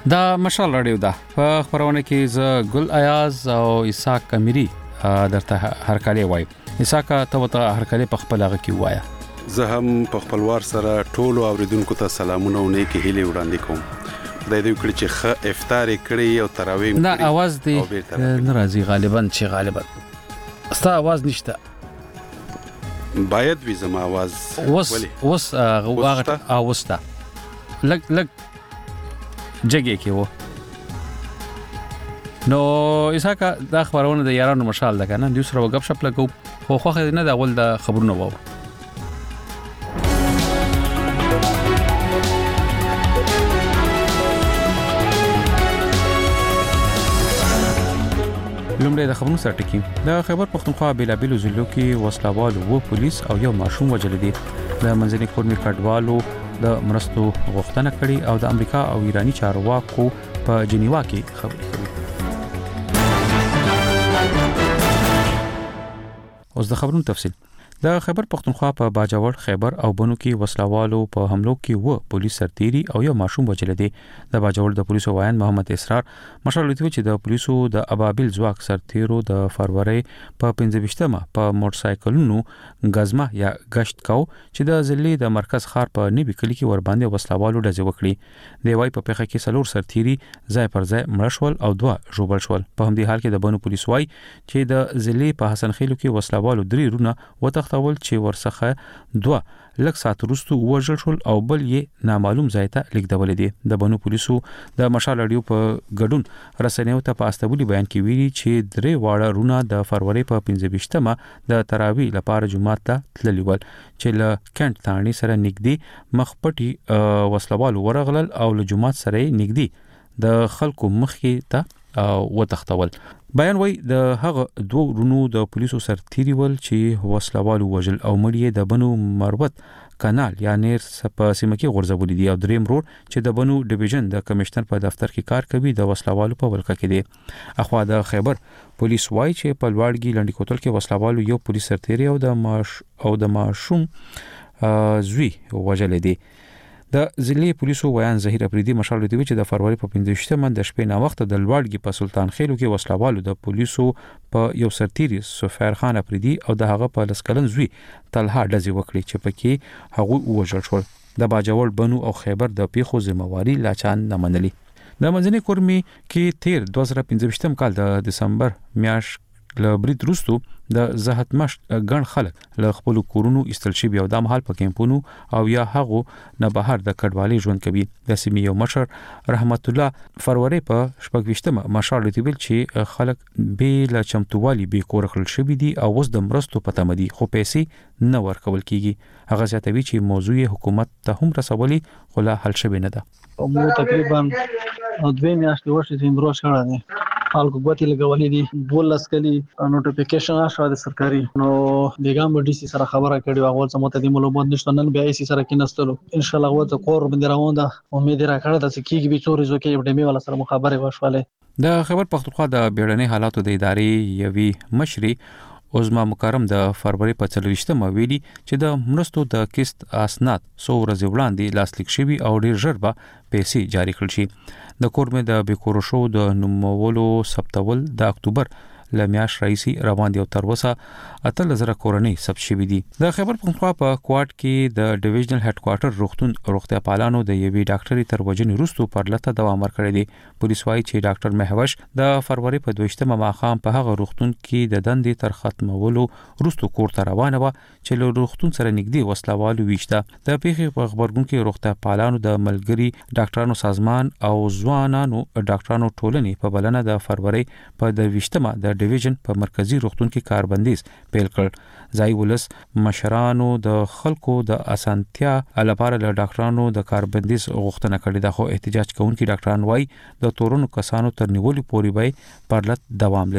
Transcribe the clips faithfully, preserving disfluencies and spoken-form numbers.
دا مشال راډیو ده په خبرونه کې ز ګل ایاز او اسحاق کمیری درته هرکلی وای. اسحاق ته وته هرکلی په خپل هغه کې وایا. زه هم په خپلوار سره ټولو اوریدونکو ته سلامونه او نیکی هیله وړاندې کوم. خدای دې وکړي چې ښه افطار کړی او تراویح نه आवाज دې ناراضي غالبا چې غالبا ستا आवाज نشته. باید وي زما आवाज وس وس هغه اوستا لګ لګ جګه کې وو. نو اسحاق دا خبرونه د یارانو مشال ده کنه دوی سره وګب شپ لګو خو خو نه دا اول د خبرونه وو. لومړی د خبرونو سره ټکی د خیبر پختونخوا بیلابیلو ضلعو کې وسلوالو و پولیس او یو ماشوم وجل دي. د منځني کورنۍ کډوالو د مرستو غوښتنه کړې او د امریکا او ایرانی چارواکو په جنیوا کې خبرې کړې. اوس د خبرونو تفصیل. د خیبر پختونخوا په باجوړ خیبر او بنو کې وسلوالو په حملو کې و پولیس سرتيري او یو ماشوم وجل دي. د باجوړ د پولیسو وایي محمد اسرار مشال لوي چې د پولیسو د ابابل ځواک سرتيرو د فروری په پنځه په موټر سایکلونو غزمه یا گشت کو چې د ضلع د مرکز خار په نیبي کلی کې ور باندې وسلوالو ډزې وکړي. دی وايي په پیښه کې سلور سرتيري ځای پر ځای مړشول او دوا ژوبل شول. په همدې حال کې د بنو پولیس وايي چې د ضلع په حسن خیلو کې وسلوالو درې رونه وته تول چې ورڅخه دوه لک سات وروسته وژل شول او بل یې نامعلوم ځای ته لیکدول دي. د بنو پولیسو د مشال اډیو په ګډون رسنیو ته په استبولي بیان کې ویلي چې درې واړه رونه د فروری په پنځه د تراویح لپاره جمعه ته تللی ول چې له کینټ تانی سره نږدې مخپټي وسلوال ورغلل او له جمعه سره نږدې د خلکو مخې ته وتختول. بیان وای د هغه دوه رونو د پولیسو سرتيري ول چې وسلوالو وجل او مړی د بنو مروت کانال یا نیر په سیمه کې غورځولې دي او دریم رور چې د بنو ډیویژن د کمشنر په دفتر کې کار کوي د وسلوالو په ولکه کې دي. اخوا د خیبر پولیس وای چې په لوړګي لنډی کوتل کې وسلوالو یو پولیس سرتيري او د ماش او د ماشوم زوی وجل دي. د ضلع پولیسو ویان ظهیر افریدي مشال لوي چې د فروری په پنځه د شپې نا وخت د لوړګي په سلطان خیلو کې وسلوالو د پولیسو په یو سرتيري سفیر خان افریدي او د هغه په لسکلن زوی طلحه ډزې وکړي چې پکې هغه وژل شول. د باجوړ بنو او خیبر د پیښو ذمہواری لاچان نه منلي. د منځني کورمي کې تیر دوه زره پنځه کال د دسمبر میاشت له برید وروسته د زهت مش ګڼ خلک له خپل کورونو استل شي بیا د مهال په کیمپونو او یا هغه نه بهر د کډوالۍ ژوند کوي. د سیمې یو مشر رحمت الله فروری په شپږ مشال لري چې خلک به له چمتووالي به کور خل شي دي او اوس د مرستو پته مدي خو پیسې نه ورکول کیږي. هغه ځاتوي چې موضوع حکومت ته هم رسولي خو لا حل شوی نه ده. مو تقریبا دوه میاشتې وشي چې امروز شړه دي خلکو غوتی لګولې دي دولس کلی نوټیفیکیشن آشو د سرکاري نو دیګام ډي سي سره خبره کړې واغول سمته دي معلومات نشته نن بیا سي سره کېنستلو ان شاء الله وته کور باندې روان ده امید راکړه د سکیږي به څوري زو کې ډمي ولا سره مخابره وشواله. د خبر پختونخوا د بیړنۍ حالاتو د ادارې یوي مشري عظما مکرم د فروری په څلويشتمه ویلي چې د مرستو د کیست اسناد سو ورځې وړاندې لاسلیک شوی او ډیر ژر به پیسې جاری کړل شي. د کورمه د بیکورو شو د نومولو سپتول د اکتوبر لمیاش رئیسي روان دی او تر اوسه اتل زره کورنۍ ثبت شوې دي. د خیبر پختونخوا په کوارټ کې د ډیویژنل هډ کوارټر روغتون روغتیا پالانو د یوې ډاکټري تر وجنې وروسته پر لته دوام ورکړی دی. پولیس وايي چې ډاکټر مهوش د فروری په دویشتمه ماخام په هغه روغتون کې د دندې تر ختمولو وروسته کور ته روانه و چې له روغتون سره نږدې وسلوالو ویشته. د پیښې په خبرګون کې روغتیا پالانو د ملګری ډاکټرانو سازمان او ځوانانو ډاکټرانو ټولنې په بلنه د فروری په دویشتمه د ډیویژن په مرکزی روغتون کې کاربندیز پیل کړ. ځای ولس مشرانو د خلکو د اسانتیا لپاره له ډاکټرانو د کاربندیز غوښتنه کړې ده خو احتجاج کوونکي ډاکټران وايي د تورونو کسانو تر نیولو پورې به پرلط دوام لري.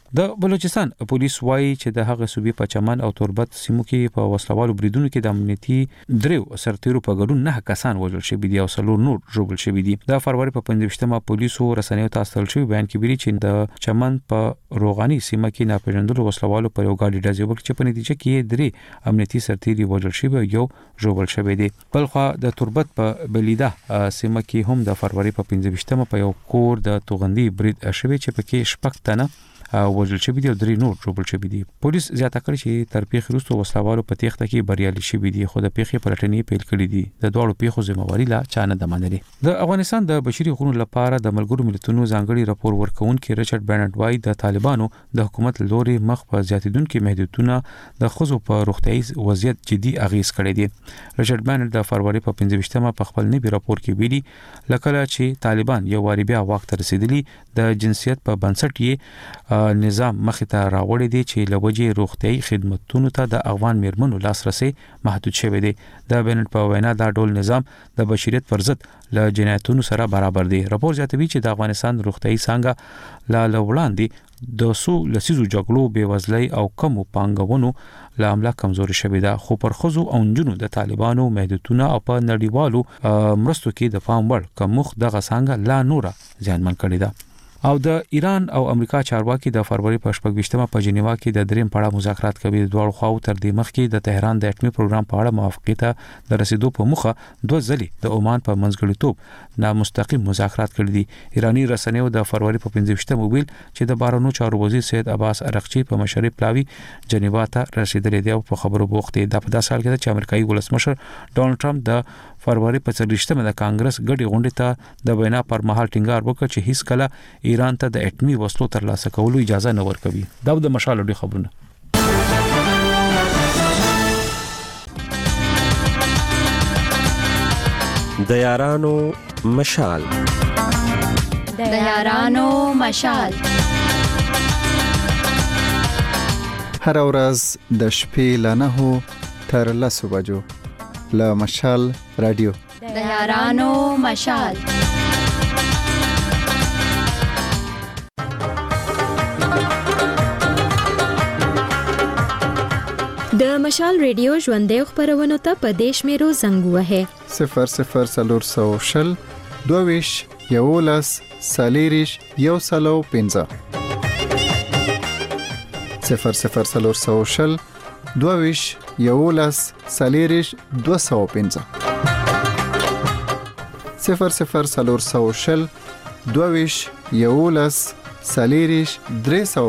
د بلوچستان پولیس وایي چې د هغه صوبې په چمن او توربت سیمو کې په وسلوالو بریدونو کې د امنیتي دریو سرتیرو په ګډون نه کسان وژل شوي دي او څلور نور ژوبل شوي دي. د فروری په پنځه پولیسو رسنیو ته استل شوی بیان کې ویلي چې د چمن په روغاني سیمه کې ناپېژندلو وسلوالو پر یو ګاډي ډزې وکړې چې په نتیجه کې درې امنیتي سرتیري وژل شوي یو ژوبل شوی دي. بلخو د توربت په بلیده سیمه کې هم د فروری په پنځه په یو کور د توغندي برید شوی چې پکې شپږ تنه وژل شوی دي او درې نور ژوبل شوی دي. پولیس زیاته کړی چې تر پیښې وروسته وسلوالو په تېښته کې بریالي شوي دي خو د پیښې پلټنې پیل کړې دي. د دواړو پیښو ذمہواري لا چا نه ده منلې. د افغانستان د بشري حقوقو لپاره د ملګرو ملتونو ځانګړي راپور ورکونکي ریچارډ بینټ وایي د طالبانو د حکومت لوري مخ په زیاتیدونکو محدودیتونه د خزو په روغتيایي وضعیت جدي اغیز کړی دي. ریچارډ بینټ د فروری په پنځه په خپل نوي راپور کې ویلي لکه چې طالبان یو واری بیا واک ته رسیدلی د جنسیت په بنسټ یې نظام مخ ته راوړی دی چې لوجې روغتيایي خدماتو ته د افغان میرمنو لاسرسي محدود شوی دی. د بینټ په وینا دا ډول نظام د بشریت پر ضد له جنایتونو سره برابر دی. راپور زیاتوي چې د افغانستان روغتيایي څنګه لا لوړاندې د سو لسیزو جګړو بیوزلۍ او کمو پانګونو له امله کمزوري شوې ده خو پر خزو او نجونو د طالبانو محدودونه او په نړیوالو مرستو کې د پام وړ کمخ دغه څنګه لا نور ځانمن کړی ده. او د ایران او امریکا چارواکي د فروری په شپږ په جنیوا کې د دریم پړاو مذاکرات کوي. د دوه خواو تر دې مخکې د تهران د اټومي پروګرام په اړه موافقت ته د رسیدو په مخه دوه ځلې د عمان په منځګړیتوب نامستقیم مذاکرات کړي دي. ایرانی رسنیو د فروری په پنځه ویل چې د بارونو چارو وزیر سید عباس ارغچی په مشرۍ پلاوی جنیوا ته رسیدلې دی او په خبرو بوخت دی. د په داسې حال کې چې امریکایي ولسمشر ډونالد ټرمپ د فروری په څلوېښتمه د کانګرس غړي غونډې ته د وینا پر مهال ټینګار وکړ چې هیڅ کله ایران ته د اټومي وسلو ترلاسه کولو اجازه نه ورکوي. دا د مشال ډېر خبرونه. د یارانو مشال د یارانو مشال هر ورځ د شپې له نهو تر لسو بجو له مشال رادیو د یارانو مشال. د مشال ریډیو ژوندې خبرونه ته په دیش میرو زنګ وهه صفر صفر سلور سو شل دوویش یولس سالیریش یو سلو پنځه صفر صفر سلور سو شل دوویش یولس سالیریش دو سو پنځه صفر صفر سلور سو شل دوویش یولس سالیریش درې سو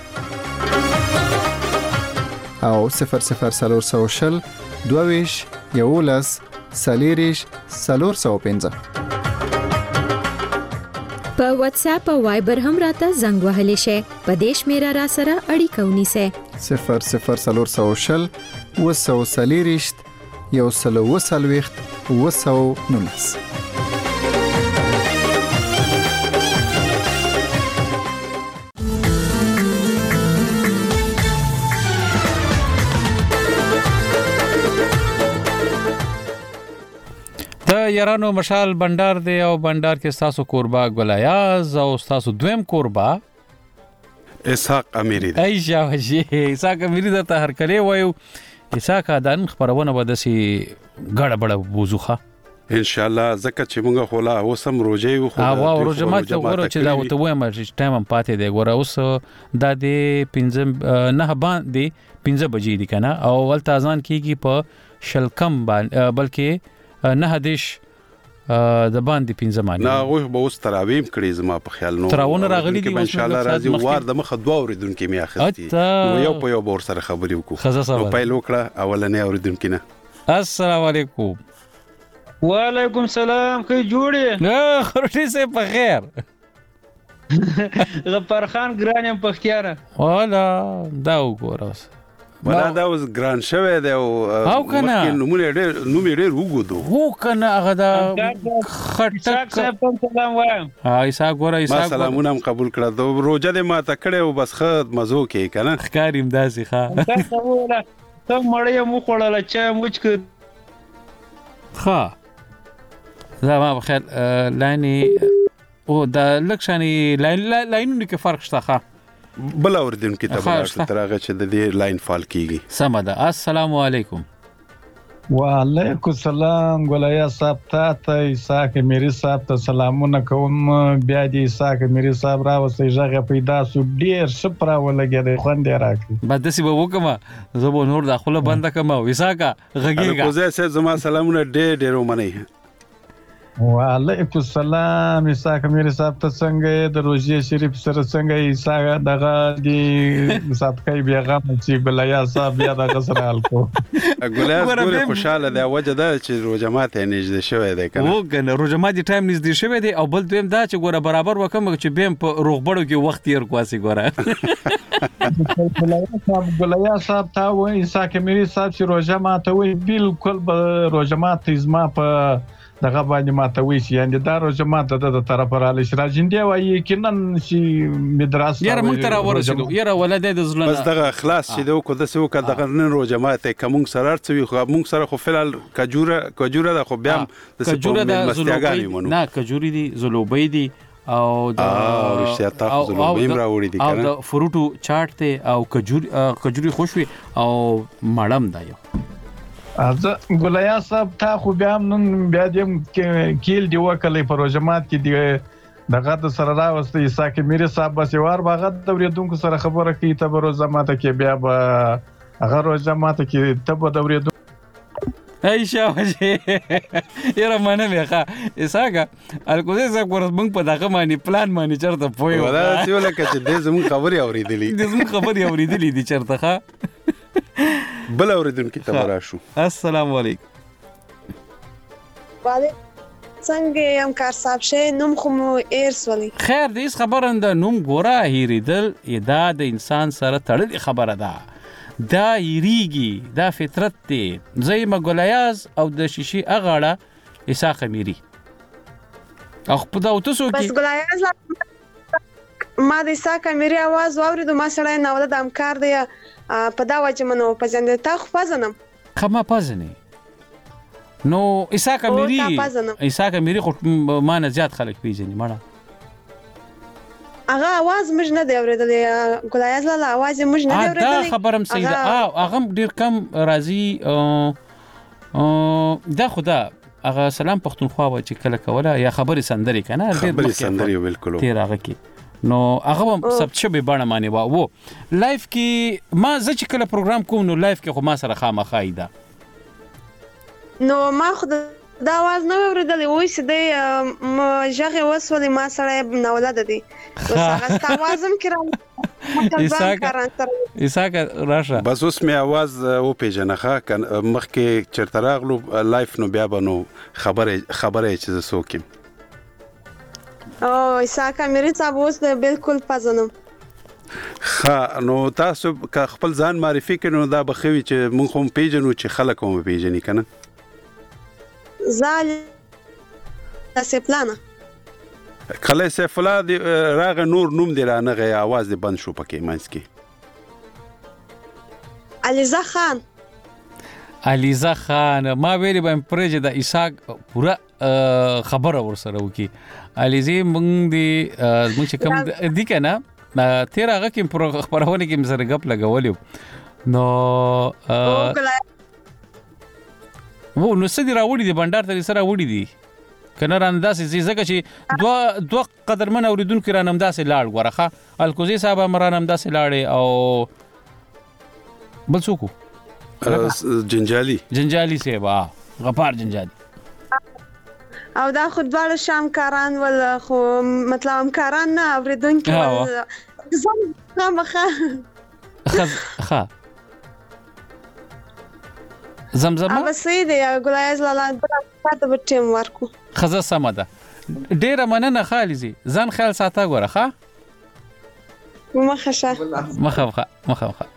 پنځه او صفر صفر سلور سو شل دوویش یولس سالیریش سلور سو پنځه په واتس اپ او وایبر هم راته زنګ وهلی شي. په دیش میرا را سره اړیکه ونیسه صفر صفر سلور سو شل وسو سالیریش یو سلو وسلويخت وسو نونس. د یارانو مشال بندر دی او بندر کې تاسو کوربا ګلایاز او تاسو دویم کوربا اسحاق امیری دی. ای جاوجی اسحاق امیری د هر کله وایو اسحاق دان خبرونه ودسي غړ بړ بوزوخه ان شاء الله زکه چې موږ خلا اوسم روزي وو خو او روزه ماته غوړو چې دا وته وایم چې ټایم هم پاتې دی غوړ اوس د دې پنځه نه باندې پنځه بجې دي کنه او ول تازان کیږي په شلکم بلکې نه هدیش د باندې پنځه مانی نه غوښ به اوس تراویم کړی زما په خیال نو تراونه راغلي دي ان شاء الله راځي وار د مخ دوه اوریدونکو می اخستي نو یو په یو بور سره خبرې وکړو نو پایل وکړه اولنې اوریدونکو نه السلام علیکم وعلیکم السلام خې جوړې نه خورشي سه په خیر غفار خان ګرانم پختیاره والا دا وګوراس ولا دا اوس ګران شوه دی او مخکې نومونه ډېر نومې ډېر وګودو هو کنه هغه دا خټک سلام وایم هاي سا ګورای سا سلامونه هم قبول کړه د روزه دې ما ته کړه او بس خد مزو کې کنه ښکاریم داسې ښه ته مړې مو خړل چې موچ ک ښه دا ما بخیر لایني او دا لکشاني لاین لاینونه کې فرق شته ښه بل اوریدونکو ته بلاشو ترغه چې د دې لاین فال کیږي. سم ده. السلام علیکم. وعلیکم السلام ګولیا صاحب ته ته اساق میری صاحب ته سلامونه کوم. بیا دې اساق میری صاحب راوستي ژغه پیدا سو ډیر شپرا ولګي خوندې راکړي. بعد دسی به وکم زه به نور داخله بند کم او اساق غږیږي. کوزه سه زما سلامونه ډیر ډیر ومني. وعلیکم السلام اساق میری صاحب ته څنګه د روزي شریف سره څنګه اساق دغه دی صدقې بیا غم چې ګولیا صاحب بیا دغه سره حل کو. ګولیا ګوره خوشاله ده وجه ده چې روجمات نږدې شوی دی کنه. و کنه روجمات ټایم نږدې شوی دی او بل دویم دا چې ګوره برابر وکم چې بیم په روغبړو کې وخت یې ورکواسي ګوره. ګولیا صاحب ګولیا صاحب تا و اساق میری صاحب چې روجمات وي بالکل به روجمات ازما په دغه باندې ماته وی شي یعنی دا روزه ماته د طرف را لش راجندې وایي کینن شي مدرسه یاره موږ تر ورسېدو یاره ولادت د زلون بس دغه خلاص شي دوه کو د سو کا دغه نن روزه ماته کوم سره ارڅوي خو موږ سره خو فلال کجوره کجوره د خو بیا د کجوره د زلوبۍ نه کجوري دي زلوبۍ دي او د او رښتیا تاسو زلوبۍ راوړي دي کنه او د فروټو چاټ ته او کجوري کجوري خوشوي او مړم دا یو. از ګولیا صاحب تا خو بیا نن بیا دې کیل دی وکړې پروژمات کې دی دغه د سره راوستي اساق میری صاحب بس وار باغ د اوریدونکو سره خبره کوي ته پروژمات کې بیا به هغه روزمات کې ته په اوریدو ایشا وجه یره منه میخه اساق الکوزه زه ګور موږ په دغه باندې پلان باندې چرته پوي ولا چې ولکه چې دې زموږ خبري اوریدلې دې زموږ خبري اوریدلې دي چرته ښه بل اوریدونکو ته راشو. السلام علیکم. وعلیکم څنګه یم کار صاحب شه نوم خو مو ایرسولي. خیر دې خبرنده نوم ګوره هیریدل ادا د انسان سره تړلې خبره ده. دا یریږي دا فطرت دی. زي مګولیاز او د شیشي اغاړه اساق میری. اخ په دا وتسو کې بس ګولیاز ما د اساق میری आवाज واورید ما سره نه ولدا امکار دی په دا وجه منو پزنده تا خو پزنم خما پزنه نو اساق میری اساق میری خو ما نه زیات خلک پیژني مړه هغه आवाज مج نه دی اورېدلې ګولایز لا आवाज مج نه دی اورېدلې دا خبرم صحیح ده هغه ډیر کم راځي دا خدا هغه سلام پښتونخوا و چې کله کوله یا خبري سندري کنه خبري سندري بالکل تیر هغه کې نو هغه سب شبي باندې معنی وا وو لایف کې ما زه چې کله پروګرام کوم نو لایف کې خو ما سره خامخای ده نو ما خو دا आवाज نه اورېدلې وای چې د ژغه وسولې ما سره نه ولادت دي هغه توازن کړم اساق اساق راشه بس اوس می आवाज او پیژنخه مخکې چرته راغلو لایف نو بیا بنو خبره خبره چې زسوکم او اساق میری صاحب اوس بالکل پزنم. خا نو تاسو که خپل ځان معرفي کړئ دا بخوي چې مونږ هم پیژنو چې خلک هم پیژني کنه. زال تاسو پلان کله سیفلا دی راغ نور نوم دی رانغه आवाज دی بند شو پکې مانس کې علیزا خان علیزا خان ما ویلی باندې پرېج د اساق پورا خبره ورسره وکي علیزی مونږ دی مونږ چې کوم دی کنه تیر هغه کې خبرونه کې مزر غپ لګولیو نو وو نو سدي راوړي دي بندر ته سره وړي دي کنه رانداسې زیزه چې دوا دوا قدرمن اوریدونکو رانمداسې لاړ غورخه الکوزي صاحب مرانمداسې لاړې او بل څوک جنجالي جنجالي سیبا غفار جنجالي او دا خود والا شام کاران ول خو مطلب هم کاران نه اوریدونکو ول زم مخه خ خ زمزمه او سیده ګولایز لاله پاته بټیم ورکو خزه سمده ډیره مننه خالصي ځان خیال ساته غوړه ښه مخه مخه مخه مخه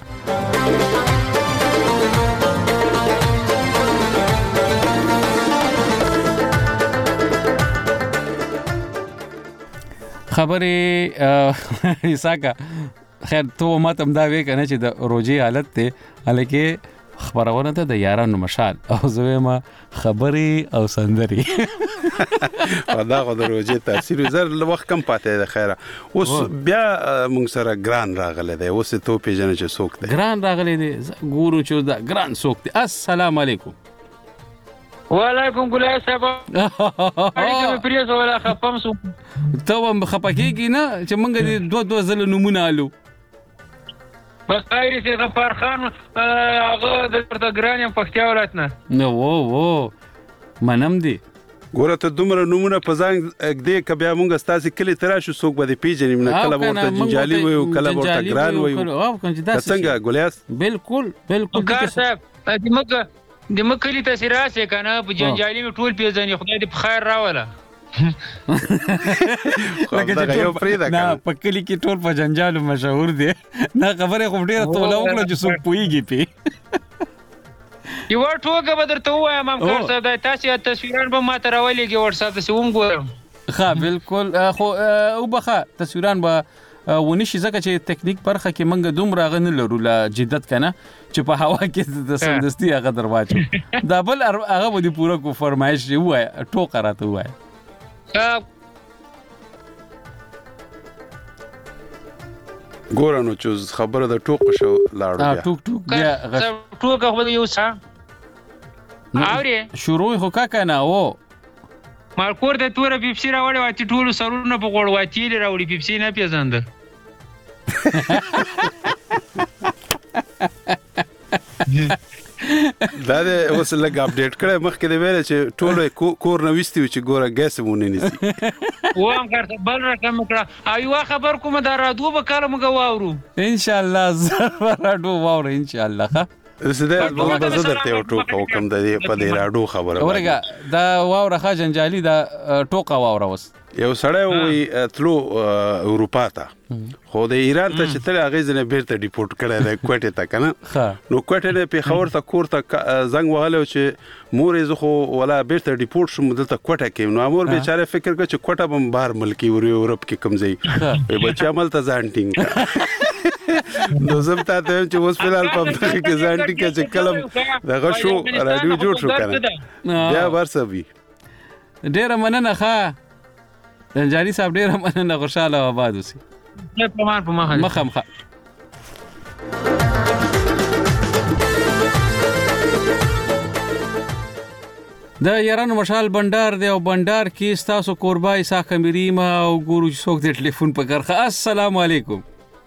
خبرې اساقه خیر ته ماته هم دا وی کنه چې د روجي حالت ته الکه خبرونه ته د یارانو مشال او زویما خبري او سندري دا غو دروځي تاثیر زر وخت کم پاتې ده خیره اوس بیا موږ سره ګران راغله ده اوس ته پیژنې چې څوک ده ګران راغله ده ګورو چې دا ګران څوک ده السلام علیکم وعلیکم ګلای صاحب اړیکه مې پریزو ولا خپم سو ته هم خپکیږي نه چې موږ دې دوه دوه زله نمونه الو بس خیر سي غفار خان هغه د پرتګران پختیا ولاتنه نو وو وو منم دي ګوره ته دومره نمونه په ځان دې ک بیا مونږ ستاسو کلی تراشو څوک به پیژنې نه کله ورته جنجالي وي او کله ورته ګران وي څنګه ګولیاس بالکل بالکل کار صاحب د مګه د مکلی ته سراسه کنه په جنجالي می ټول پیژنې خدای دې په خیر راوله لکه یو فریدا نه پکلی کې ټول په جنجالو مشهور دي نه خبره خو ډیره توله وکړه چې څوک پويږي پی یو ټوګه به درته وایم هم کار څه د تاسو تصویران به ما ته راولېږي واتس اپ ته سوم ګورم ها بالکل خو او بخا تصویران به ونشي ځکه چې ټیکنیک برخه کې منګه دومره غن لرو لا جدت کنه چې په هوا کې د سندستي هغه درواچو دا بل هغه به پوره کو فرمایش وای ټوکه راته وای ګورم نو چې خبره د ټوک شو لاړو بیا ټوک ټوک بیا ټوک خو یو څه اوري شروع خو کا کنه او مالکور د توره پیپسي راوړی واتی ټول سرونه په غوړ واتی راوړي پیپسي نه پیژاند دا د اوس لګ اپډیټ کړه مخکې د ویل چې ټول کور نو وستیو چې ګوره ګیس مونږ نه نسی و هم کارته بل رقم کړه ایو خبر کوم دا رادو به کار موږ واورو ان شاء الله زه رادو واورو ان شاء الله ښه زه د زه درته یو ټوک کوم د په دې رادو خبره ورګه دا واوره ښه جنجالي دا ټوکا واوره وس یو سړی وي تلو اروپا ته خو د ایران ته چې تل هغه ځنه بیرته ډیپورټ کړی دی کوټه ته کنه نو کوټه نه په خبر ته کور ته زنګ وهلو چې مور یې خو ولا بیرته ډیپورټ شوم دلته کوټه کې نو امور بیچاره فکر کوي چې کوټه بم بهر ملکی ور یورپ کې کمزې په بچا عمل ته ځان ټینګ نو زم ته ته چې اوس په لال په کې ځان ټینګ چې کلم دغه شو رادیو جوړ شو کنه بیا ورسوي ډیره مننه ښه جنجالي صاحب ډیره مننه خوشاله آباد اوسئ په مان په مخه مخه مخه د یارانو مشال بندر دی او بندر کې تاسو قربای سا کمری ما او ګورو څوک د ټلیفون په کرخه السلام علیکم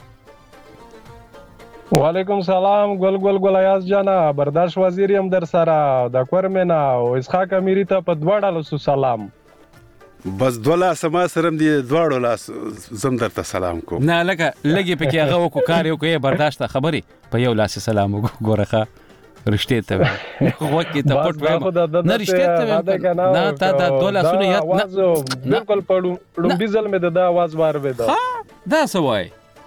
وعلیکم سلام ګل ګل ګلایاس جانا برداشت وزیر هم در سره د کورمنا او اسحاق امیری ته په دواړه سلام بس دولا سما سرم دي دواړو لاس زم درته سلام کوم نه لکه لګي پکې هغه وکړو کار یو کوي برداشت خبري په یو لاس سلام وګورخه رښتې ته وکي ته پټ نه رښتې ته نه تا دا دولا سونه یاد نه بالکل پړم بیزل مې د आवाज بار وې دا دا سوای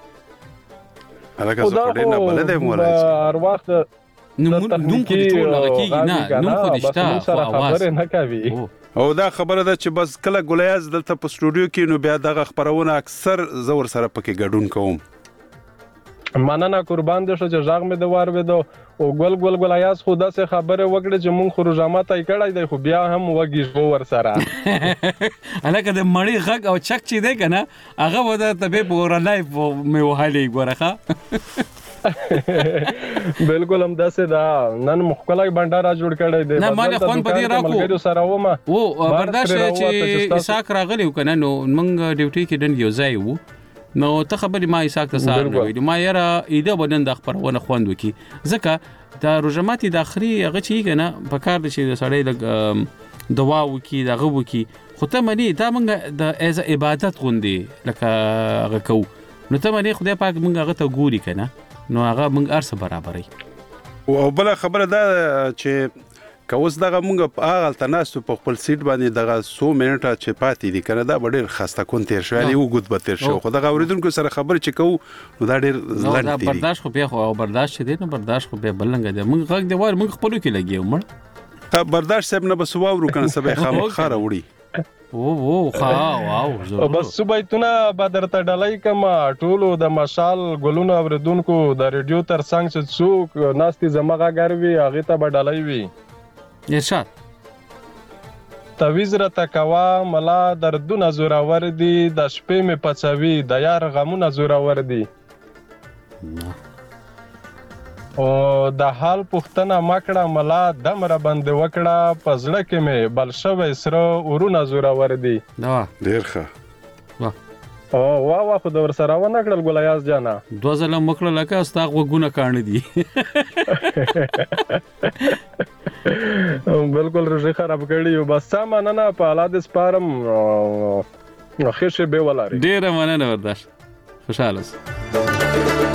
هغه څه پټ نه بل دی مورای هر وخت نو نو کو دي ټول راکېږي نه نو کو دي شتا خبره نه کوي او دا خبره ده چې بس کله ګولیاز دلته په سټوډیو کې نو بیا دغه خبرونه اکثر زور سره پکې ګډون کوم مننه قربان دې شو چې ژغ مې د وار وېدو او ګل ګل ګلایاز خو داسې خبره وکړه چې مونږ خو رجامت یې کړی دی خو بیا هم وږي شو ور سره الکه د مړی غږ او چک چې دی کنه هغه و د تبه پور لایف مې وهلې ګورخه بالکل هم داسې دا نن مخکلای بندر جوړ کړی دی نه مال خون په دې راکو سره ومه او برداشت چې اساک راغلی کنه نو موږ ډیوټي کې دن یو ځای وو نو ته خبرې ما اساک ته سار نه ویل ما یاره ایده بدن د خبرونه خوند وکي ځکه دا رجماتي د اخري هغه چی کنه په کار د شي د سړی د دوا وکي دغه وکي خو ته منی دا موږ د از عبادت غوندي لکه هغه کو نو ته منی خدای پاک موږ هغه ته ګوري کنه نو هغه موږ ارسه برابرې او بل خبره دا چې کوس دغه موږ په هغه تناسب په خپل سیټ باندې دغه سو منټه چې پاتې دي کنه دا ډېر خسته کون تیر شو یعنی وګد به تیر شو خو دغه اوریدونکو سره خبر چې کو نو دا ډېر زلند دي برداشت خو به خو برداشت دي نه برداشت خو به بلنګ دي موږ غږ دی وای موږ خپل کې لګیو مړ ته برداشت سب نه بسواورو کنه سبه خامخاره وړي او او ها واو او بس صبحتونه بدرته ډلای کما ټولو د مشال ګلونه اوریدونکو د ریډیو تر څنګ چې څوک ناستي زمغه ګروي هغه ته بدلای وي ارشاد تویز را تکوا ملا دردونه زورور دي د شپې می پڅوي د یار غمونه زورور دي او د حال پښتنه مکړه ملا دمره بند وکړه پزړه کې مې بل شوی سره ورونه زورور دي دا ډیر ښه واه او وا وا خو د ور سره و نکړل ګولیاس جانا دوه ځله مکړه لکه استاغ وګونه کانه دي بالکل روزي خراب کړی بس سامان نه په حالات سپارم خیر شه به ولاري ډیر مننه ورداش خوشاله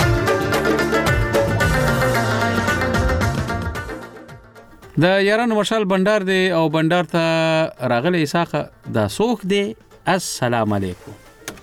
د یارانو مشال بندر دی او بندر ته راغلی اساقه دا سوک دی السلام علیکم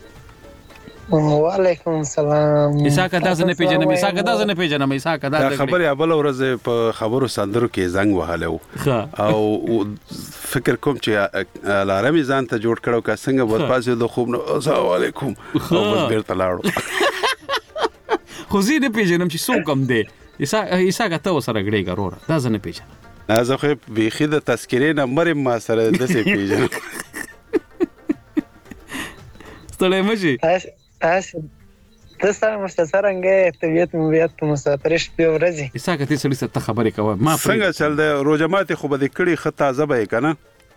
وعلیکم السلام اساقه تاسو نه پیژنم اساقه تاسو نه پیژنم اساقه دا خبره اول ورځ په خبرو سندرو کې زنګ وهاله او فکر کوم چې لارمي ځان ته جوړ کړو کا څنګه ور پاسه د خوب السلام علیکم او بس بیرته لاړو خو زه نه پیژنم چې څوک هم دی اساقه اساقه ته سره غړي ګرور دا زه نه پیژنم زه خو بيخي د تذکرې نمبر ما سره د څه پیژنم ستړی مشي اس تاسو مستسرنګه طبيعت مویت په مسافرش په ورځي اساکه ته سړی ست خبرې کوه ما څنګه چل د روزمات خو به د کړي خطا زبې کنه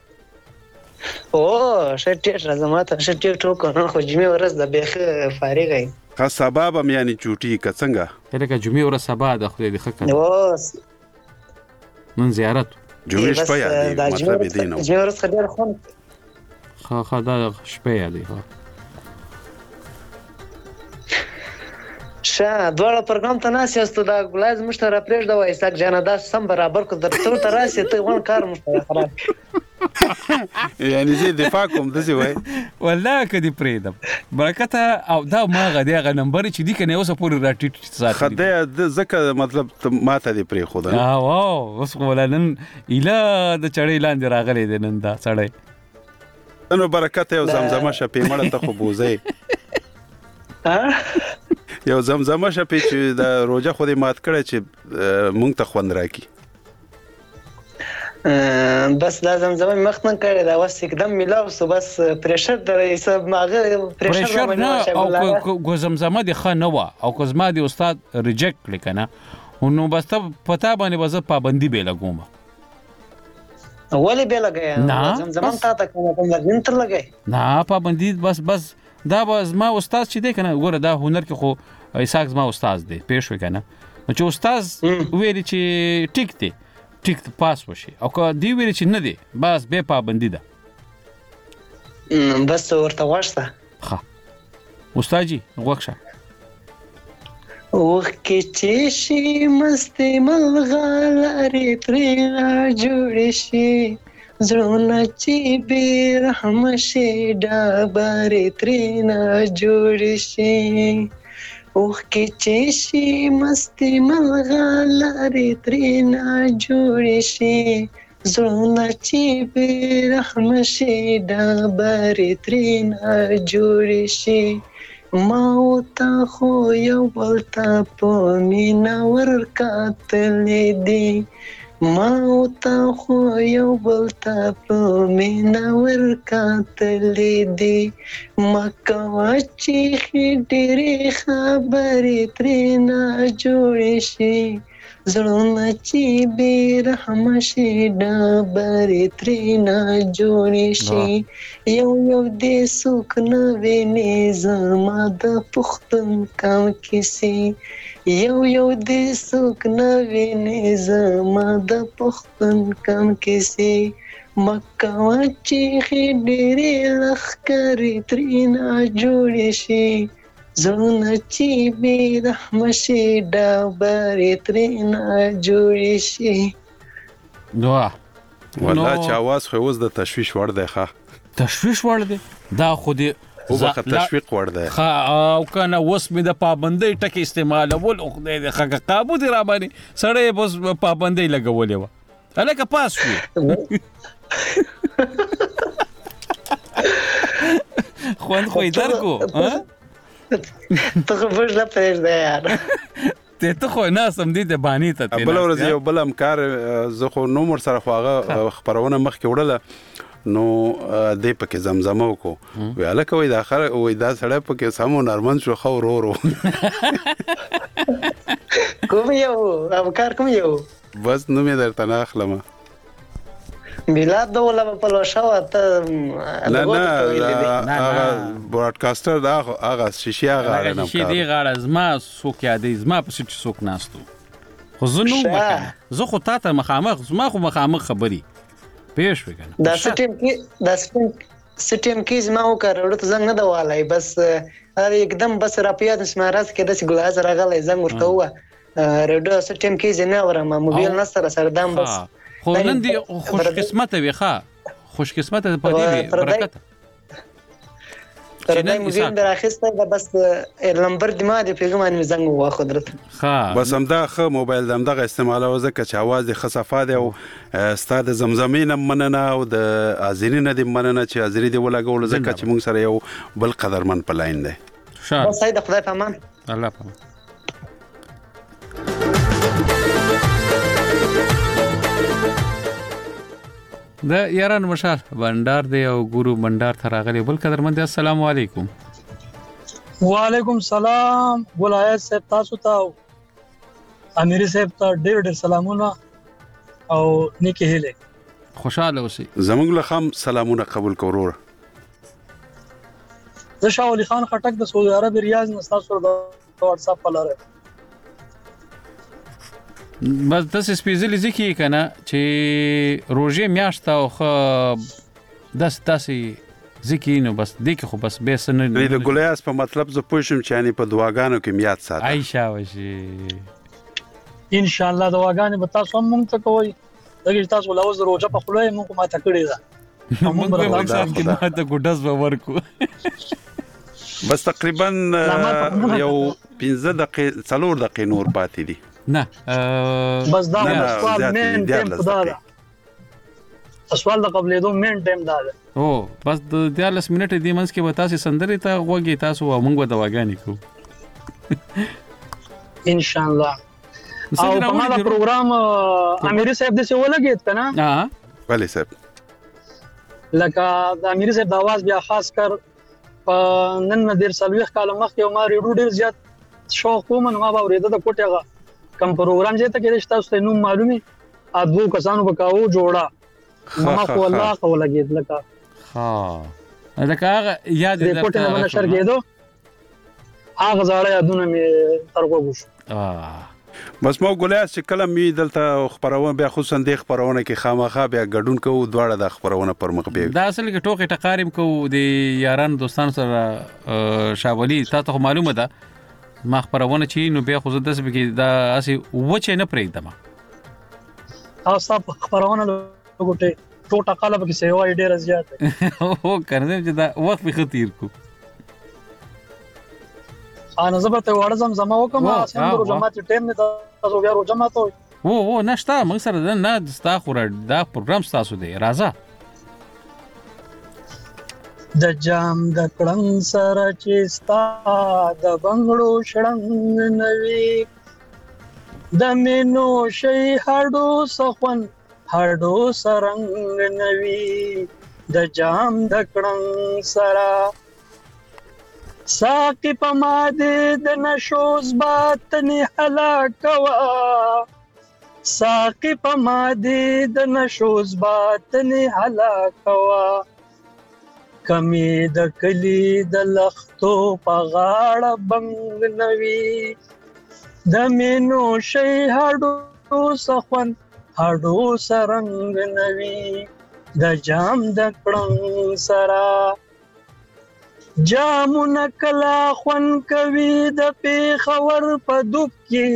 او شټ رزمات شټ ټوکو نه خو جمعې ورځ د بیخ فارغ ای خا سبب هم یعنی چوټي ک څنګه لکه جمعې ورځ سبا د خو دې خکه او من زیارت جمعې شپه یادې مطلب دې نو جمعې ورځ خبر خون خا خا دا شپه یادې ها شا دواړه پروګرام ته ناس یاستو دا ګلاز مشتره پرېږ دا وای ساک جانا دا سم برابر کو درته ته راسي ته ون کار مشتره خراب یعنی زه دفاع کوم دسی وای والله کدي پریدم برکت او دا ما غدي غ نمبر چې دی کنه اوس پوری راټیټ ساتي خدای د زکه مطلب ماته دی پری خو دا ها واو اوس ولنن اله د چړې لاندې راغلي دي نن دا چړې نو برکت یو زمزمه شپې مړه ته خو بوزي ها یو زمزمه شپې چې د روزه خو دې مات کړي چې مونږ ته خوند راکی بس دا زمزمه مختن کړي دا وس एकदम ملاو سو بس پریشر د حساب ماغه پریشر نه او کو زمزمه دي خنه وا او کو زما دي استاد ریجیکټ لیکنه نو بس ته پتا باندې وځه پابندي به لګوم اولی به لګای زمزمه تا ته کوم کوم لګین تر لګای نه پابندي بس بس دا باز ما استاد چې دی کنه ګوره دا هنر کې خو اساک ما استاد دی پېښ وکنه نو چې استاد ویل چې ټیک دی ټیک پاس وشي او که دی ویل چې نه دی بس به پابندي ده بس ورته واشته ها استاد جی وښه وخ کې چې شي مستي ملغلارې پرې جوړ شي زړونه چې بې رحمه شي ډبرې ترېنه جوړې شي اوښ کې چې شي مستي ملغلارې ترېنه جوړې شي زړونه چې بې رحمه شي ډبرې ترېنه جوړې شي ما ورته خو یو بل ته په مینه ورکتلې دي ما ورته خو یو بل ته په مینه ورکتلې دي مه کوه چې ښې ډېرې خبرې ترېنه جوړې شي زړونه چې بې رحمه شي ډبرې ترېنه جوړې شي یو یو دې څوک نه وینې زما د پښتون کم کیسې یو یو دې څوک نه وینې زما د پښتون کم کیسې مه کوه چې ښې ډېرې لښکرې ترېنه جوړې شي زړونه چې بې رحمه شي ډبرې ترېنه جوړې شي نو والله چې اواز خو اوس د تشویش وړ دی ښه تشویش وړ دی دا خو دې او به تشویق وړ دی ښه او کنه اوس مې د پابندۍ ټکي استعمالول او خدای دې ښه قابو دې را باندې سړی بس پابندۍ لګولې وه هلکه پاس شوې خوند خو یې درکو ته خو بوج نه پرېږده یار ته ته خو نه سم دي د بانی ته بل ورځ یو بل همکار زه خو نو مر سره خو هغه خبرونه مخکې وړله نو دې پکې زمزمه وکړو وی الکه وای د اخر وای دا سړی پکې سمو نرمن شو خو ورو ورو کوم یو همکار کوم یو بس نو مې درته نه اخلم میلاد د ولا په لوشاو ته نه نه هغه براډکاسټر دا هغه شیشه غاړه نه شیشه دی غاړه زما سوک یادې زما په څه سوک ناستو خو زه نو مکنه زه خو تاسو مخامخ زما خو مخامخ خبري پېښ وکنه دا سټیم کې دا سټیم کې زما وکړ ورته زنګ نه دوالای بس هر एकदम بس را پیاد اسمارات کې د ګلاز راغلی زنګ ورته و رډو سټیم کې زنه ورما موبایل نه سره سره دام بس خو نن دی خوش قسمت وي ښه خوش قسمت د پدې برکت تر دې موبایل دراخسته دا بس نمبر دی ما دی پیغام ان زنګ واخد درته ښه بس هم دا ښه موبایل دم دغه استعمال او ځکه چې आवाज د خصافه دی او استاد زمزمین مننه او د ازرین د مننه چې ازری دی ولګول ځکه چې موږ سره یو بل قدرمن پلاین دی ښه بس سید خدای په امان الله په د یاران مشال بندر دی او ګورو بندر ته راغلی بل قدرمن دی السلام علیکم وعلیکم السلام ولایت صاحب تاسو ته امیر صاحب ته ډېر ډېر سلامونه او نیکی هیله خوشاله اوسئ زموږ له خام سلامونه قبول کورور زه شاه علي خان خټک د سعودي عرب ریاض نه تاسو د واتس اپ لاره بس تاسو سپیشلی ځکه کنه چې روزه میاشت او خو داس تاسو ځکه نو بس دغه خو بس به سن نه د ګولیاس په مطلب زه پوښم چې یعنی په دواګانو کې میات ساته عائشہ وشي ان شاء الله دواګانې به تاسو هم مونږ ته کوی دغه تاسو لوز روزه په خلوی مونږ ما ته کړی دا مونږ په مقصد کې ما ته ګډس به ورکو بس تقریبا یو پنځه دقیقې څلور دقیقې نور پاتې دي نه بس دا سوال مین ټیم خدا دا سوال د قبلې دوه مین ټیم دا او بس د دیارلس منټه دی منځ کې به تاسو سندري ته وګی تاسو موږ به دواګانی کو ان شاء الله او په ما دا پروګرام امیر صاحب د څه ولګیت کنه ها ولی صاحب لکه د امیر صاحب د आवाज بیا خاص کر نن ډیر سلويخ کال مخکې ما ریډو ډیر زیات شوق کوم نو ما به ورېده د کوټه کم پروګرام چې ته کې تاسو ته نوم معلومي ادو کسانو بکاو جوړا ما خو الله خو لګید لکه ها لکه هغه یاد دې کوټه نه نشر کېدو هغه ځاړه یادونه مې ترغو وشو بس مو ګولیاس چې کله می دلته خبرونه بیا خصوصا د خبرونه کې خامخا بیا ګډون کوو دواړه د خبرونه پر مخ بیا دا اصل کې ټوکې ټقاریم کوو د یاران دوستان سره شاولي تاسو معلومه ده ما خبرونه چې نو بیا خو زه داسې کې دا اسی وچه نه پرېږدم تاسو خبرونه لګوټه ټوټه قاله به کې سیوای ډیر زیات او کنه چې دا وخت به خطیر کو انا زبرته ورزم زما وکم اسمه جماعت ټیم نه تاسو بیا ورو جماعت وو وو نشته موږ سره نه ستا خو دا پروګرام تاسو دی راځه د جام د کړن سره چې ستا د بنگړو شړنګ نوي د مینو شي هډو سخن هډو سرنګ نوي د جام د کړن سره ساقي پماده د نشوز باتنی هلاکوا ساقي پماده د نشوز باتنی هلاکوا کمی د کلی د لختو په غاړه بنګ نوي د مینو شي هډو سخن هډو سرنګ نوي د جام د کړن سرا جامون کلا خون کوي د پیښور په دوب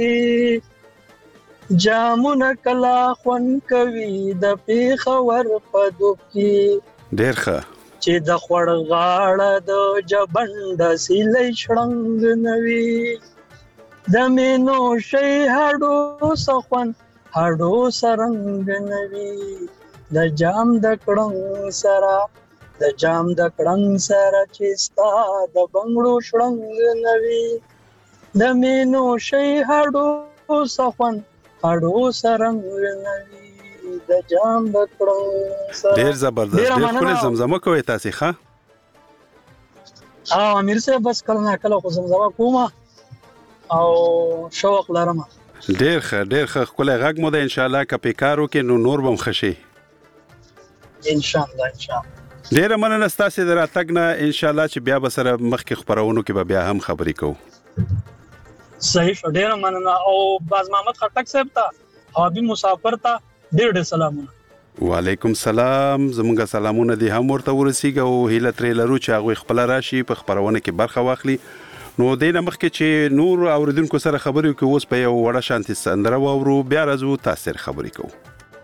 کې جامون کلا خون کوي د پیښور په دوب کې ډېر ښه چې د خور غاړه د جبند سیلې شړنګ نوي د مینو شي هډو سخن هډو سرنګ نوي د جام د کړن سرا د جام د کړنګ سره چې ستا د بنګړو شړنګ نوي د مینو شي هډو سخن هډو سرنګ نوي د جام د کړنګ سره. ډیر زبردست، ډیر ښکلې زمزمه کوي تاسو ښه. او امیر صاحب بس کله نه کله خو زمزمه کومه او شوق لرم. ډیر ښه ډیر ښه ښکلی غږ مو ده. ان شاء الله که پیکارو کې نو نور بم خشي ان شاء الله ان شاء الله. ډیر مننه ستاسو د راتګ نه. ان شاء الله چې بیا به سره مخکې خبرونو کې به بیا هم خبرې کوو. صحیح شو، ډیر مننه. او باز محمد خټک صاحب ته حابي مسافر ته ډیر ډیر سلامونه. وعلیکم سلام. زمونږ سلامونه دي هم ورته ورسیږي او هیله ترې لرو چې هغوی خپل راشي په خبرونه کې برخه واخلي. نو دینه مخکې چې نور اوریدونکو سره خبرې وکړو، اوس په یو وړه شانتي سندره واورو، بیا راځو تاسو سره خبرې کوو.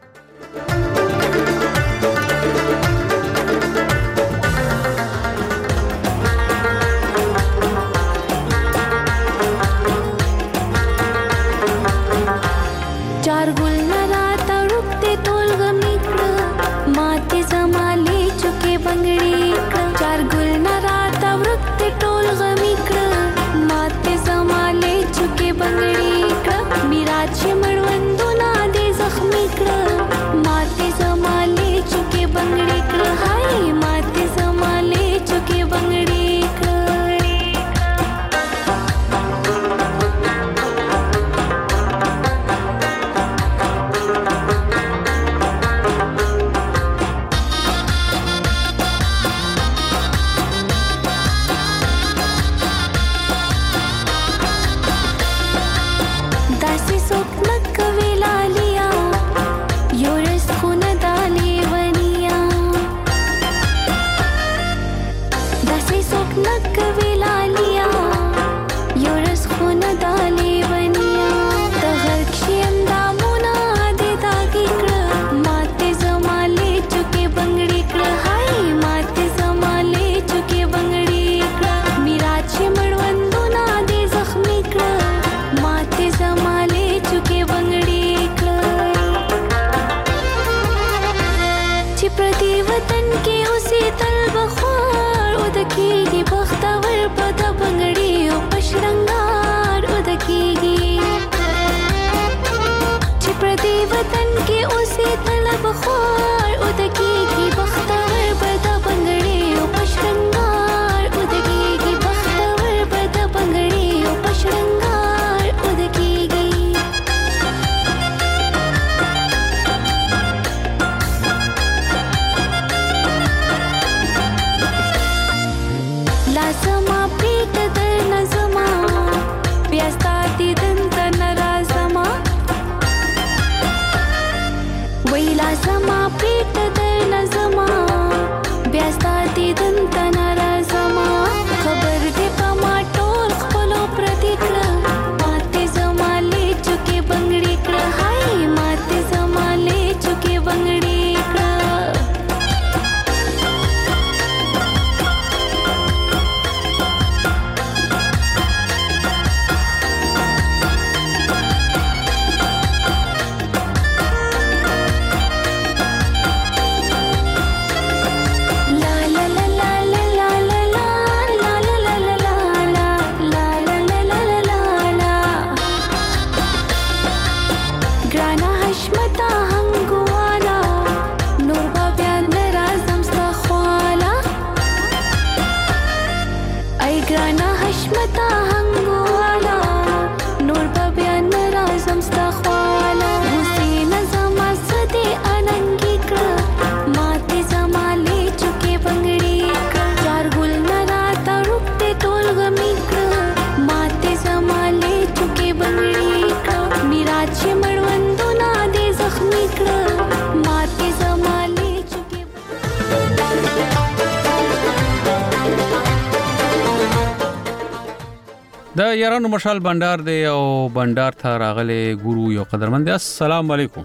د یارانو مشال بندر دی او بندر ته راغلي ګورو یو قدرمند. السلام علیکم.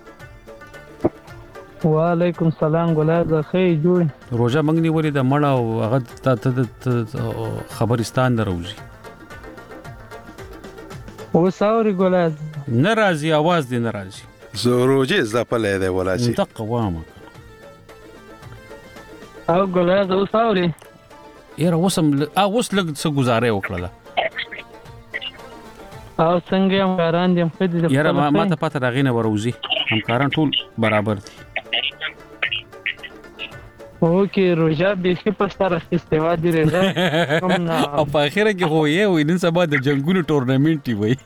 وعلیکم السلام. ګلای خې جوړ روزه منګنی ولې د مړه او هغه ته خبرستان دروځي او ساوري ګلای ناراضي आवाज دی ناراضي زه روزه زپلې دی ولاسي تقوامه او ګلایز اوس اوري یاره اوس هم اوس لږ څه گزارې وکړله او څنګه همکاران دي خدي یاره ما ما ته پته راغی نه وروزي همکاران ټول برابر دي اوکې روجا به کې په ستاره استوا دي رضا او په اخره کې هو یې وینن سبا د جنگونو ټورنمنت دی وای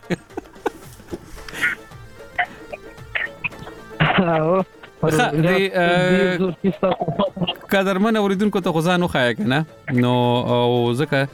قدرمن اوریدونکو ته غوښنه خایې کنه نو او ځکه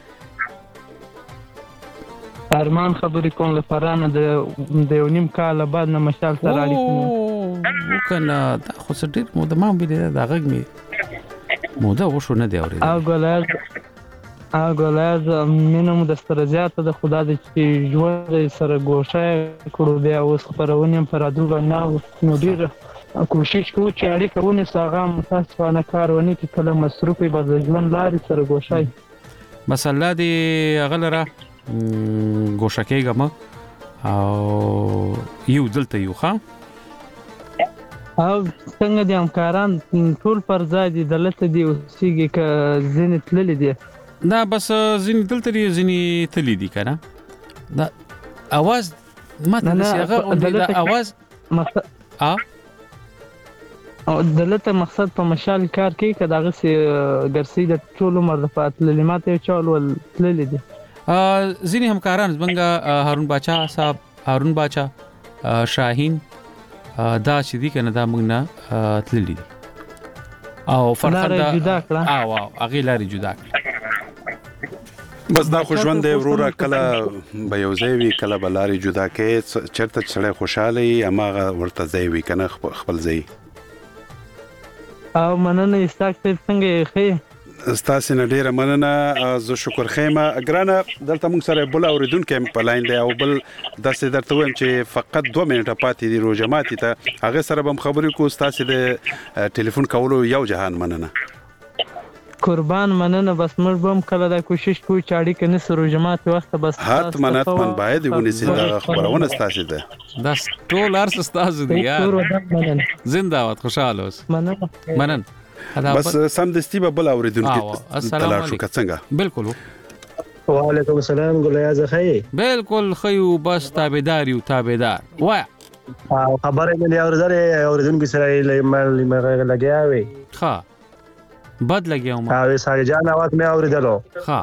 ارمان خبرې کوم لپاره نه د د نیم کال بعد نه مشال سره اړیکه کنه دا خو څه ډیر مو د ما به دا غږ می مو دا وشو نه دی اورید او ګلاز او ګلاز مینم د سترزیات د خدا د چې ژوند سره ګوشه کړو بیا اوس خبرونه پر ادو نه نو ډیر کوشش کوو چې اړیکه ونه ساغه متاسفانه کارونه کې کله مصروفي به د ژوند لارې سره ګوشای مسله دی غلره ګوشه کېګم او یو دلته یو ښا او څنګه دي همکاران ټول پر ځای دي دلته دي اوسېږي که ځینې تللي دي نه بس ځینې دلته دي ځینې تللي دي که نه دا اواز ما ته داسې هغه دا اواز ا او دلته مقصد په مشال کار کوي که دغسې ګرسي د ټول عمر دپاره تللي ما ته یو چا ولول تللي دي ځینې همکاران زمونږ هارون باچا صاحب هارون باچا شاهین دا چې دي کنه دا موږ نه تللی دي او فرخنده او او هغه لاري جدا بس دا خو ژوند دی وروره کله به یو ځای وي کله به لاري جدا کې چرته سړی خوشاله وي هماغه ورته ځای وي کنه خپل ځای او مننه استاک څنګه ښه ستاسو نه ډیره مننه زه شکر خیمه ګرانه دلته موږ سره بل اوریدونکو په لاین دی او بل داسې درته وایم چې فقط دوه منټه پاتې دي روزه ماتي ته هغه سره به خبرې کو ستاسو د ټلیفون کولو یو جهان مننه قربان مننه بس موږ به کله دا کوشش کوو چې اړیکه نه سره جماعت وخت بس حت منت من باید ونیسي دا خبرونه ستاسو ده دا ټول ارس ستاسو دی یار زنده باد خوشاله اوس مننه مننه بس سم دستی به بل اوریدونکو السلام علیکم څنګه بالکل وعلیکم السلام ګلیاز خی بالکل خیو بس تابعدار یو تابعدار وای خبره مې اوریدلې اوریدونکو سره لمل لګیا وي ها بد لګیا ما او سړی جان اواز مې اوریدلو ها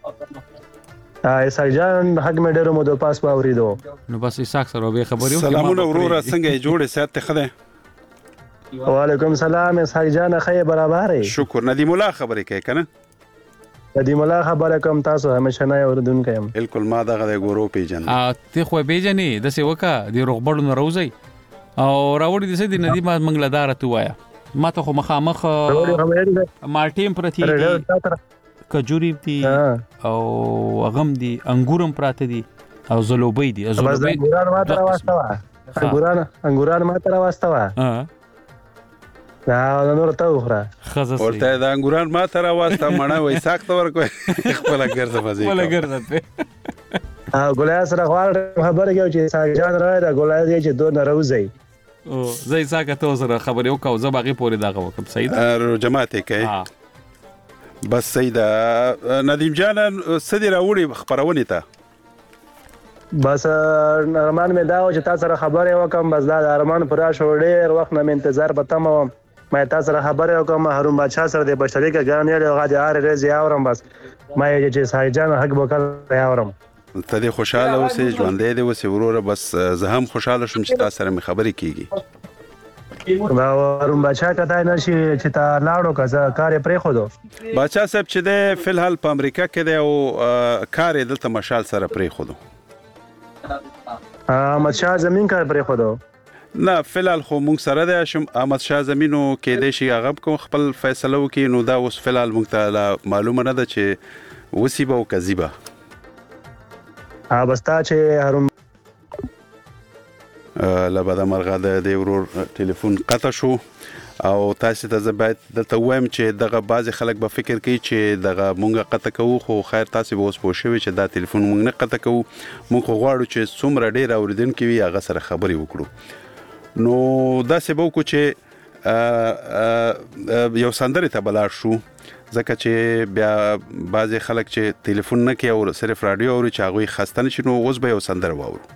ا سړی جان حق مې ډېر مو د پاس په اوریدو نو بس اساک سره به خبرې سلامونه وروره څنګه جوړه سات خده وعلیکم السلام اسحاق جان خیر برابر شکر ندیم الله خبرې کوي کنه ندیم الله خبره کوم تاسو همیشه نه اوردونکو یم بالکل ما دغه د ګورو پیجن ا ته خو پیجنې د سی وکا د روغبړو نه روزي او راوړي د سې د ندیم منګل دار ته وایا ما ته خو مخامخ مالټیم پرتی کجوري دي او غم دي انګورم پراته دي او زلوبې دي زلوبې انګوران ما ته راوستوا انګوران انګوران ما ته راوستوا ها دا نور ته وخره خزه ورته دا انګوران ما ته راوسته مړه وای ساخت ورکو خپل ګرځه فزي خپل ګرځه ها ګولای سره خبره کوي چې ساګ جان راځي دا ګولای چې دوه راوځي او زې ساګه ته سره خبرې وکاو زه باغې پورې دغه وکم سید جماعت کې بس سید ندیم جان سدي راوړي خبرونه ته بس ارمان مې دا و چې تاسو سره خبرې وکم بس دا ارمان پورا شو ډېر وخت نه انتظار پتم ما تاسو سره خبرې وکم هارون بادشاہ سره د بشری کې ګان یې غاډي ار رزي اورم بس ما یې چې سای جان حق وکړ اورم ته دې خوشاله اوسې ژوندې دې اوسې وروره بس زه هم خوشاله شوم چې تاسو سره مې خبرې کیږي دا هارون بادشاہ کته نه شي چې تا لاړو کا کار پرې خو دو بادشاہ صاحب چې د فلحال په امریکا کې دی او کار دلته مشال سره پرې خو دو احمد شاه زمين کار پرې خو دو نه فلحال خو مونږ سره دی شم احمد شاه زمینو کې د شي هغه کوم خپل فیصله وکي نو دا اوس فلحال مونږ ته معلومه نه ده چې وسیبه او کذبه ا بستا چې هارون لبدا مرغه د ورور ټلیفون قطع شو او تاسو ته زبایت د تویم چې دغه بعضی خلک به فکر کوي چې دغه مونږه قطع کوو خو خیر تاسو به اوس پوه شوي چې دا ټلیفون مونږ نه قطع کوو مونږ خو غواړو چې څومره ډیر اوریدونکو وي هغه سره خبرې وکړو نو دا سبب کو چې یو سندره ته بلار شو ځکه چې بیا بعضې خلک چې ټلیفون نه کوي او صرف رادیو اوري چې هغوی خسته نه شي نو اوس به یو سندره واورو.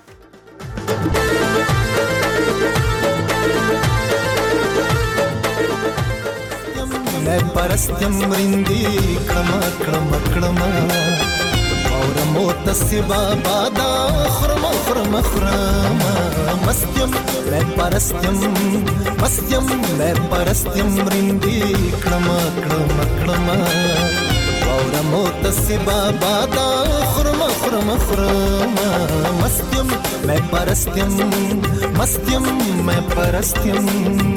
मैं परस्त्यम रिंदी कमा कमा कमा और मोतसिबा बादा खरमा खरमा खरमा मस्त्यम मैं परस्त्यम मस्त्यम मैं परस्त्यम रिंदी कमा कमा कमा और मोतसिबा बादा खरमा खरमा खरमा मस्त्यम मैं परस्त्यम मस्त्यम मैं परस्त्यम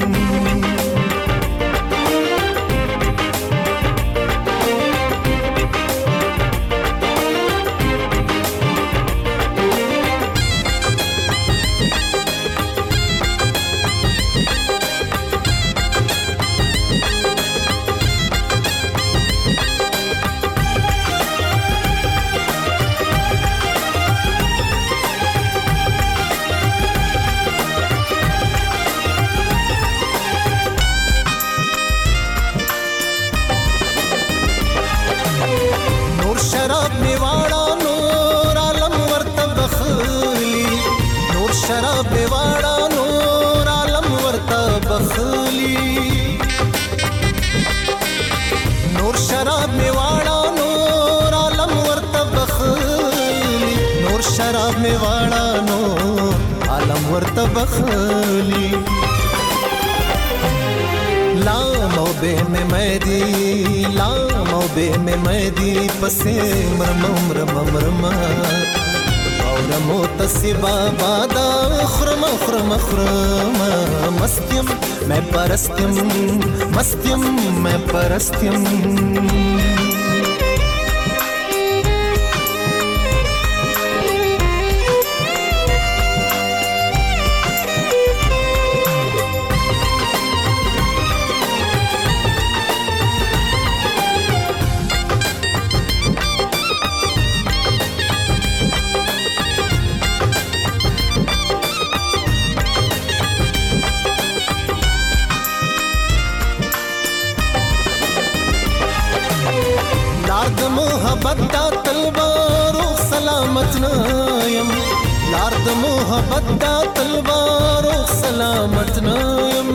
बखली ला मोबे में मैदी ला मोबे में मैदी पसे मरम मरम मरम और मोतसिबा बादा खरमा खरमा खरमा मस्त्यम मैं परस्त्यम मस्त्यम मैं परस्त्यम मोहब्बत तलवारो सलामत नायम लार्द मोहब्बत तलवारो सलामत नायम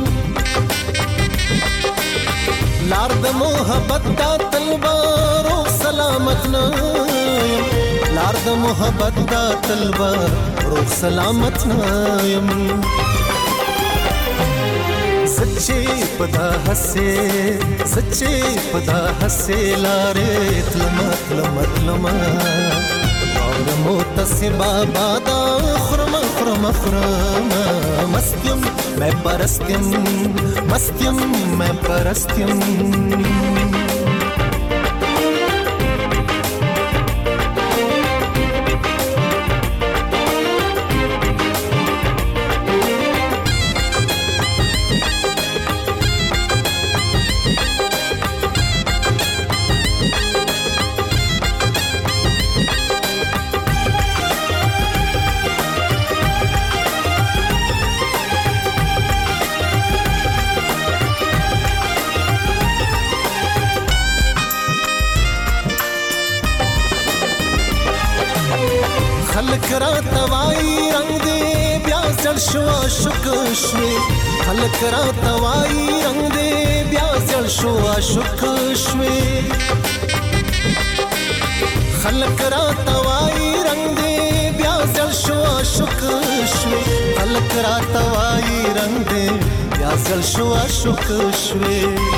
लार्द मोहब्बत तलवारो सलामत नायम लार्द मोहब्बत तलवारो सलामत नायम सच्चे पदा हसे सच्चे पदा हसे लारे तलमा तलमा तलमा और मोतसिबा बादा खरमा खरमा खरमा मस्त्यम मैं परस्त्यम मस्त्यम मैं परस्त्यम खलकरा तवाई रंग दे ब्यास जल शुआ शुकश्वे खलकरा तवाई रंग दे ब्यास जल शुआ शुकश्वे खलकरा तवाई रंग दे ब्यास जल शुआ शुकश्वे खलकरा तवाई रंग दे ब्यास जल शुआ शुकश्वे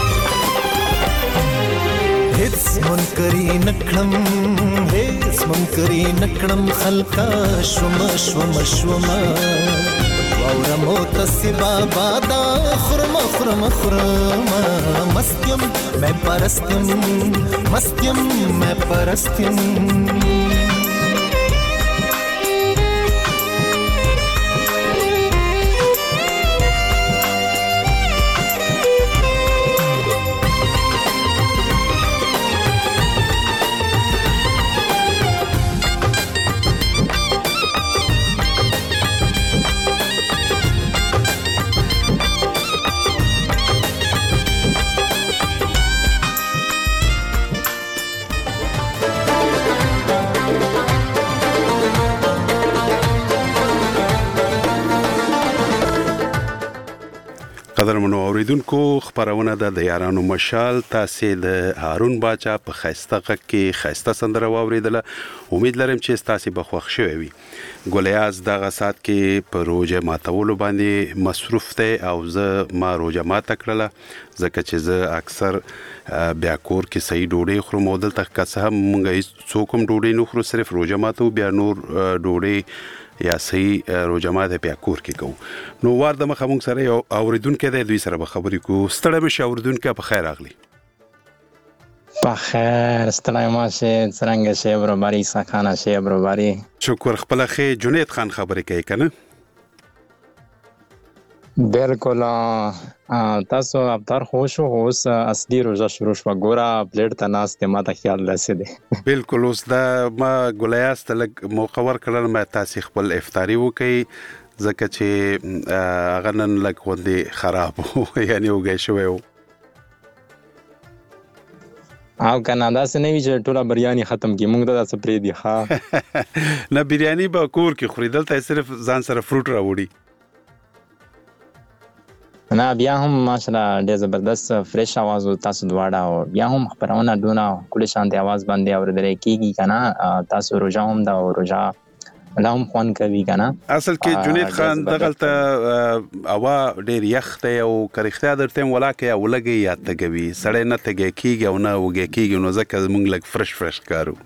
हिट्स मुनकरी नकड़म हिट्स मुनकरी नकड़म खलका श्वम श्वम श्वम वाउर मोतसिबा बादा खरमा खरमा खरमा मस्त्यम मैं परस्त्यम मस्त्यम मैं परस्त्यम قدرمنو اوریدونکو خبرونه د یارانو مشال تاسو د هارون باچا په خسته غږ کې خسته سندره واوریدله. امید لرم چې تاسو به خوښ شوي وي. ګولیاز دغه سات کې په روزه ماتولو باندې مصروف دی او زه ما روزه ماته کړله ځکه چې زه اکثر بیا کور کې صحیح ډوډۍ خورم او دلته که څه هم موږ څوک هم ډوډۍ نه خورو، صرف روزه ماتو بیا نور ډوډۍ یا صحیح روزه ماته بیا کور کې کوو. نو وار د مخه موږ سره یو اوریدونکی دی، دوی سره به خبرې کوو. ستړی مشه اوریدونکی، په خیر راغلی. په خیر ستړی مشه، څرنګه شی برابري ساکانه شی برابري. شکر. خپل خې جنید خان خبرې کوي کنه؟ بالکل. تاسو افطار خوش او اوس اصلي روزه شروع شو. ګوره پلیټ ته ناست ما ته خیال رسې دي. بالکل. اوس دا ما ګولیاس ته لږ موقع ورکړل ما تاسو خپل افطاری وکړي ځکه چې هغه نن لږ غوندې خراب وو یعنی وګی شوی وو. او کنه داسې نه وي چې ټوله بریاني ختم کړي، موږ ته داسې پرېږدي. ښه نه بریاني به کور کې خوري، دلته صرف ځان سره فروټ راوړي. نه بیا هم ماشاءالله ډېر زبردست فریش आवाज و تاسو دواړه، او بیا هم خبرونه دونه کله شانتي आवाज باندې اورېدل کېږي کنه. تاسو روزه هم دا روزه لا هم خوان کوي کنه. اصل کې جنید خان دغلته اوا ډېر یخ دی او کرختیا درته ولاکه ولګي یا تګوي سړی نه تګي کېږي او نه وګي کېږي، نو ځکه موږ لګ فرش فرش کارو.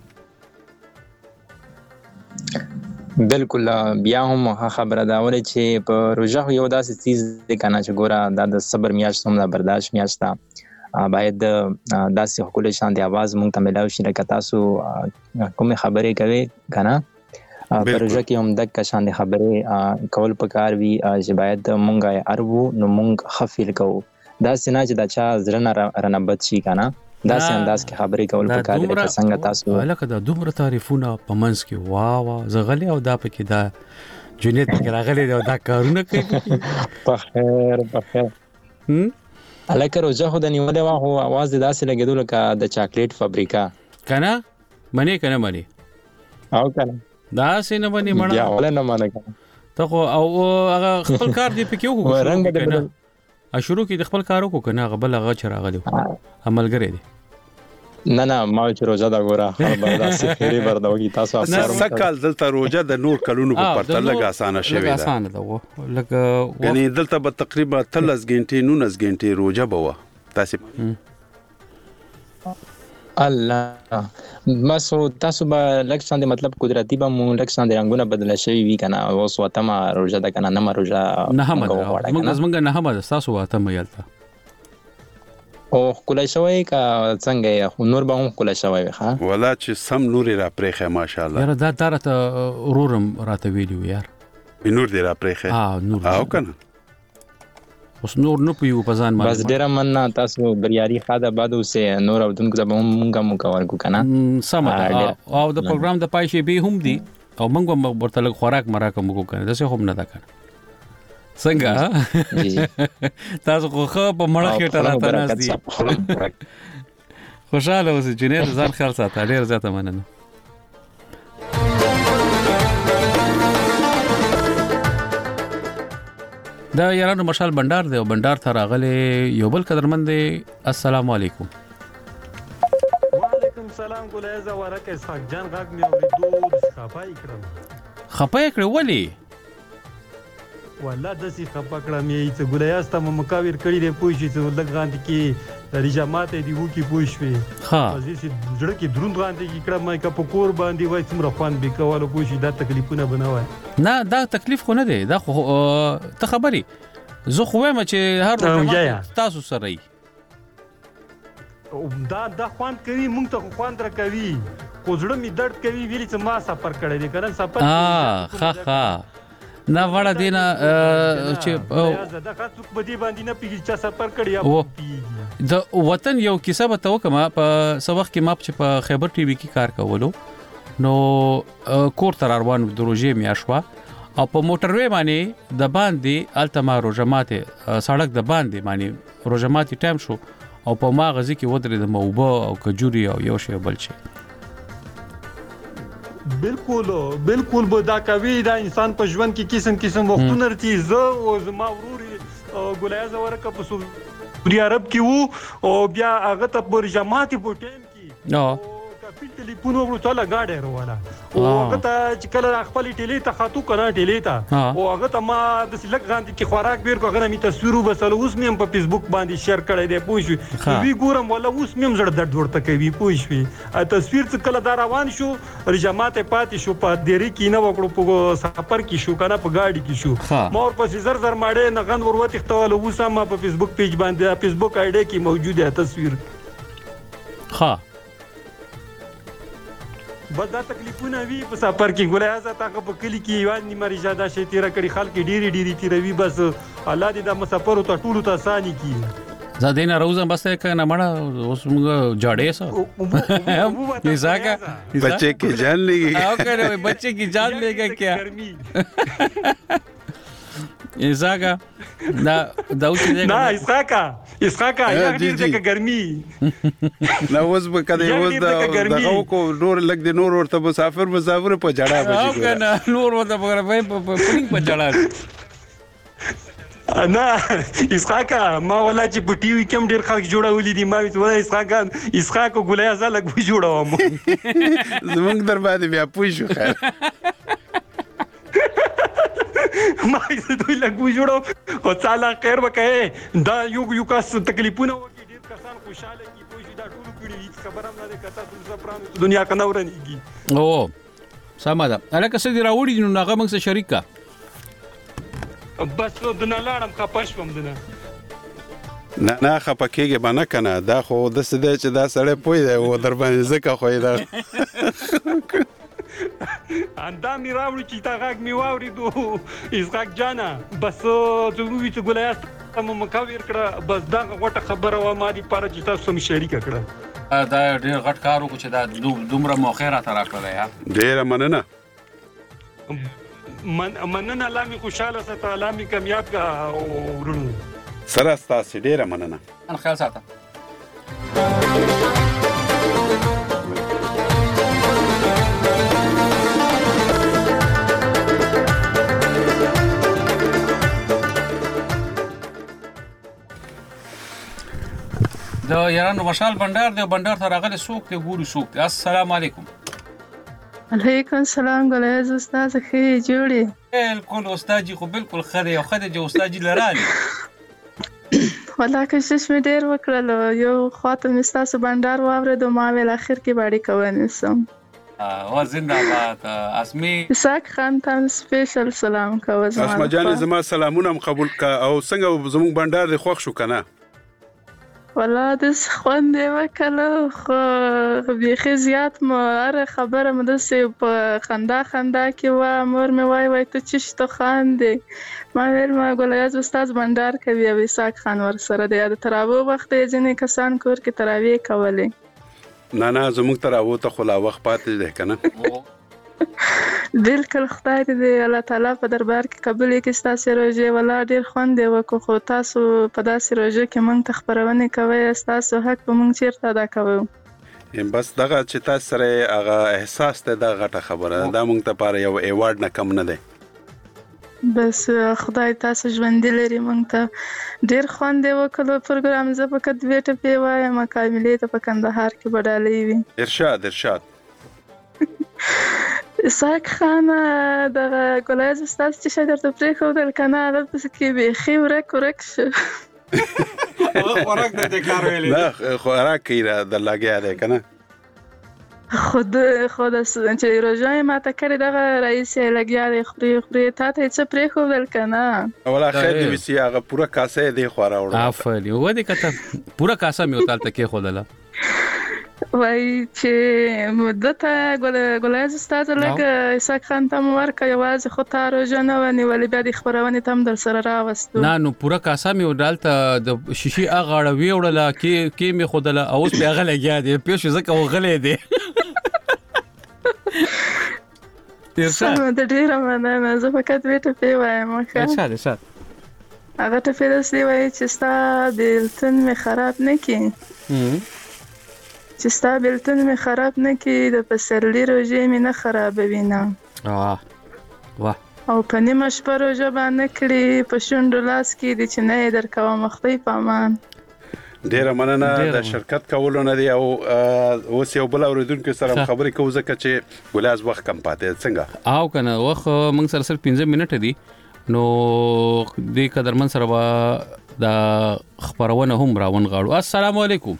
بالکل. بیا هم خبره دا ولې چې په روزه یو داسې چیز دی کنه چې ګوره دا د صبر میاشت هم د برداشت میاشت ده، باید داسې خپل شانتي आवाज مونږ ته ملاوي شي لکه تاسو کوم خبرې کوي کنه. په روزه کې هم دغه شانتي خبرې کول پکار وي چې باید مونږه اربو نو مونږ خفیل کوو، داسې نه چې دا چا زړه نه رنبت شي کنه. داسې انداز کې خبرې کول پکار دي لکه څنګه تاسو لکه دا دومره تعریفونه په منځ کې واه واه زغلی او دا پکې دا جنید کې راغلی دا دا کارونه کوي. په خیر په خیر. هم الکه روزه خو د نیولې واه هو आवाज داسې لګیدو لکه د چاکلیټ فابریکا کنه. منی کنه منی او کنه داسې نه منی مړه یا ولا نه مانه کنه ته خو او هغه خپل کار دی پکې وکړو رنګ بدل ا شروع کې د خپل کار وکړو کنه غبل هغه چراغلی عملګری دی. نه نه ما چې روزه دا ګوره خبر داسې خیری بردوږي تاسو افسر سکل دلته روزه د نور کلونو په پرتله لږ اسانه شوی ده. اسانه ده لکه یعنی دلته به تقریبا ثلاث غنټې نونس غنټې روزه بوه تاسو الله مسو تاسو به لکه څنګه مطلب قدرتي به مو لکه څنګه رنگونه بدل شوی وی کنه اوس وته ما روزه ده کنه نه ما روزه نه هم موږ زمونږ نه هم تاسو وته مې یالته او کولای شوی کا څنګه نور به هم کولای شوی ښا ولا چې سم نور را پرېخه ماشاءالله. یاره دا درته ورورم راته ویلو یار نور دی را پرېخه. ها نور او کنه اوس نور نه پیو په ځان باندې بس ډیر مننه تاسو بریاري خاده بعدو سه نور او دونکو زبم مونږه مو کول کو کنه. سم او د پروګرام د پایشه به هم دي او مونږ ورته لږ خوراک مراکه مو کنه داسې هم نه دا کنه څنګه تاسو خو په مړه کې راته ناز دي. خوشاله اوسئ جنید ځان خیال ساته ډیر زیاته مننه. دا یارانو مشال بندر دی او بندر ته راغلی یو بل قدرمن دی. السلام علیکم. وعلیکم سلام ګلایزه ورکه اسحاق جان غږ مې اوریدو د خپای کړم. خپای کړ ولی؟ والله داسې خپه کړم یې چې ګولیاز ته مو مکاور کړی دی پوه شي چې لږ غاندې کې د رجامات دی وکي پوه شوي ها چې زړه کې دروند غاندې کې کړم مې که په کور باندې وای څومره خوان به کولو پوه شي دا تکلیفونه بنوي. نه دا تکلیف خو نه دی دا خو ته خبري زه خو وایم چې هر ورځ تاسو سره دا دا خوان کوي مونږ ته خوان در کوي خو زړه می درد کوي ویلي چې ما سفر کړی دی کنه سفر ها ها ها نه وړه دینا چې دا خاص په دې باندې نه پیږي چې سفر کړی د وطن یو کیسه به تو کما په سبق کې ما په خیبر ټي وي کې کار کولو نو کور تر اروان دروژې میاشوا او په موټروي باندې د باندې التما روجماته سړک د باندې باندې روجماته ټایم شو او په ما غزي کې ودرې د موبه او کجوري او یو شی بل شي. بالکل بالکل به دا کوي دا انسان په ژوند کې قسم قسم وختونه رتي زه او زما ورور ګلایز ورکه په سعودي عرب کې وو او بیا هغه ته پر جماعت په ټیم کې نو کافي ټلیفون ورته لاګاډه روانه او هغه ته چې کله خپل ټیلې ته خاطو کنه ټیلې ته او هغه ته ما د سلک غاندي کې خوراک بیر کو غره می تصویر وبسل اوس مې په فیسبوک باندې شیر کړی دی پوه شو وی ګورم ولا اوس مې زړه درد ورته کوي پوه شو تصویر څخه کله دا روان شو رجمات پاتې شو په دیری کې نه وکړو په سفر کې شو کنه په گاډي کې شو ما ور پسې زر زر ماړې نه غن ور وته ختول اوس ما په فیسبوک پیج باندې فیسبوک آی ډی کې موجوده تصویر ها بس دا تکلیفونه وی په سفر کې ګولای ځه تاګه په کلی کې یوان نیمه رجاده شي تیر کړي خلک ډيري ډيري تیروي بس الله دې د مسافر ته ټولو ته اساني کړي زادینا روزم بس کنه مړه اوس موږ جاړې سو ایزاکا بچے کی جان لے او کنه بچے کی جان لے گا کیا ایزاکا دا دا اوچې نه اسحاقا اسحاقا یا دې چې ګرمي نو اوس به کده اوس دا دغه کو نور لګ دي نور ورته مسافر مسافر په جړه بچي او کنه نور ورته په پولینګ په جړه نه اسحاقا ما ولا چې په ټي وي کې ډېر خلک جوړولې دي ما ولا اسحاقا اسحاقا ګولای ځل لګ جوړوم زمونږ در باندې بیا پوي شو خیر ما یې دوی لګو جوړو او تعالی خیر وکړي دا یو یو کس تکلیفونه وکړي ډیر کسان خوشاله کی کوئی دا ټول کړي هیڅ خبره نه ده کته تاسو پرانه دنیا کنه ورنيږي او سم ده الکه سړي راوړي نو هغه موږ سره شریک کا بس د نه لاړم کا پښوم دنه نه نه خپکیږي باندې کنه دا خو د سده چې دا سړی پوي دی و در باندې زکه خو دا اندا می راوړي چې تا غاګ می واوري دو اسحاق جانا بس زه وی چې ګولایست هم مکاویر کړه بس دا غټه خبره و ما دي پاره چې تاسو می شریک کړه دا ډېر غټ کار وکړ چې دا دومره موخره تر راکړه یا ډېر مننه من مننه الله می خوشاله ست الله می کامیاب کا ورونو سره تاسو ډېر مننه ان خیال ساته دا یارانو مشال بندر دی بندر ته راغلی سوق دی ګوري سوق دی السلام علیکم علیکم السلام ګلایز استاد خې جوړي بالکل استاد جی خو بالکل خره او خره جو استاد جی لرالي ولا کوشش مې ډېر وکړل یو خاطر مې تاسو بندر واورېدو ما ویل اخر کې باندې کوونسم او زنده‌باد اسمي اسحاق خان ته سپیشل سلام کوم اسما جان زما سلامونه قبول کا او څنګه زموږ بندر دی خوښ شو کنه ولا د خوندې وکړه خو بیخي زیات مو هره خبره مو داسې په خندا خندا کې وه مور مې وایي وایي ته څه شته خاندې ما ویل ما ګلایز استاد بندر کوي او اسحاق خان ورسره دی د تراویح وخت یې ځینې کسان کور کې تراویح کولې نه نه زموږ تراویح ته خو لا وخت پاتې دی که نه بالکل خدای دې الله تعالی په دربار کې قبول کړي ستاسو روژې ولا ډېر خوند یې وکړو خو تاسو په داسې روژه کې موږ ته خپرونې کوئ ستاسو حق به موږ چېرته ادا کوو بس دغه چې تاسو سره هغه احساس ته دا غټه خبره دا موږ ته لپاره یو ایوارډ نه کم نه دی بس خدای تاسو ژوندي لري موږ ته ډېر خوند یې وکړو پروګرام زه فقط دوې ټپې وایم کاملې ته په کندهار کې به ډالۍ وي ارشاد ارشاد اسحاق خان دغه ګلایز استاد چې شاید درته پرېښودل که نه هغه پسې کې بیخي ورک ورک شو هغه خوراک د دې کار ویلې نه خوراک یې د لګیا دی که نه خود خود چې روژه یې ماته کړې دغه رئیس یې لګیا دی خوري خوري تا ته یې څه پرېښودل که نه اوله خیر دې وسي هغه پوره کاسه یې دی خورا وړه آفرین ودې کته پوره کاسه مې ورته هلته کېښودله وای چې دته ګلایز استاد لږ اسحاق خان ته مو ورکړه یوازې خو تا روژه نه وه نیولې بیا د خپرونې ته هم در سره راوستو نه نو پوره کاسه مې ودلته د شیشې هغه غاړه ویوړله کې کې مې ښودله او اوس بیا هغه لګیا دی پوه شو ځکه وغلی دی سمه ده ډېره مننه زه فقط دوې ټپې وایم ارشاد ارشاد هغه ټپې داسې وایي چې ستا بېلتون مې خراب نه کړي چې ستا بېلتون مې خراب نه کړي د پسرلي روژې مې نه خرابوي نه واه واه او په نیمه شپه روژه باندې کړي په شونډو لاس کې د چې نه یې درکوم خدای په امان. ډیره مننه د شرکت کولو نه دی او اوس یو بل اوریدونکو سره خبرې کوو ځکه چې ګلاز وخت کم پاتې څنګه او کنه وخت موږ سره سره پنځه منټه دي نو دې قدرمن سره دا خبرونه هم راون غاړو. السلام علیکم.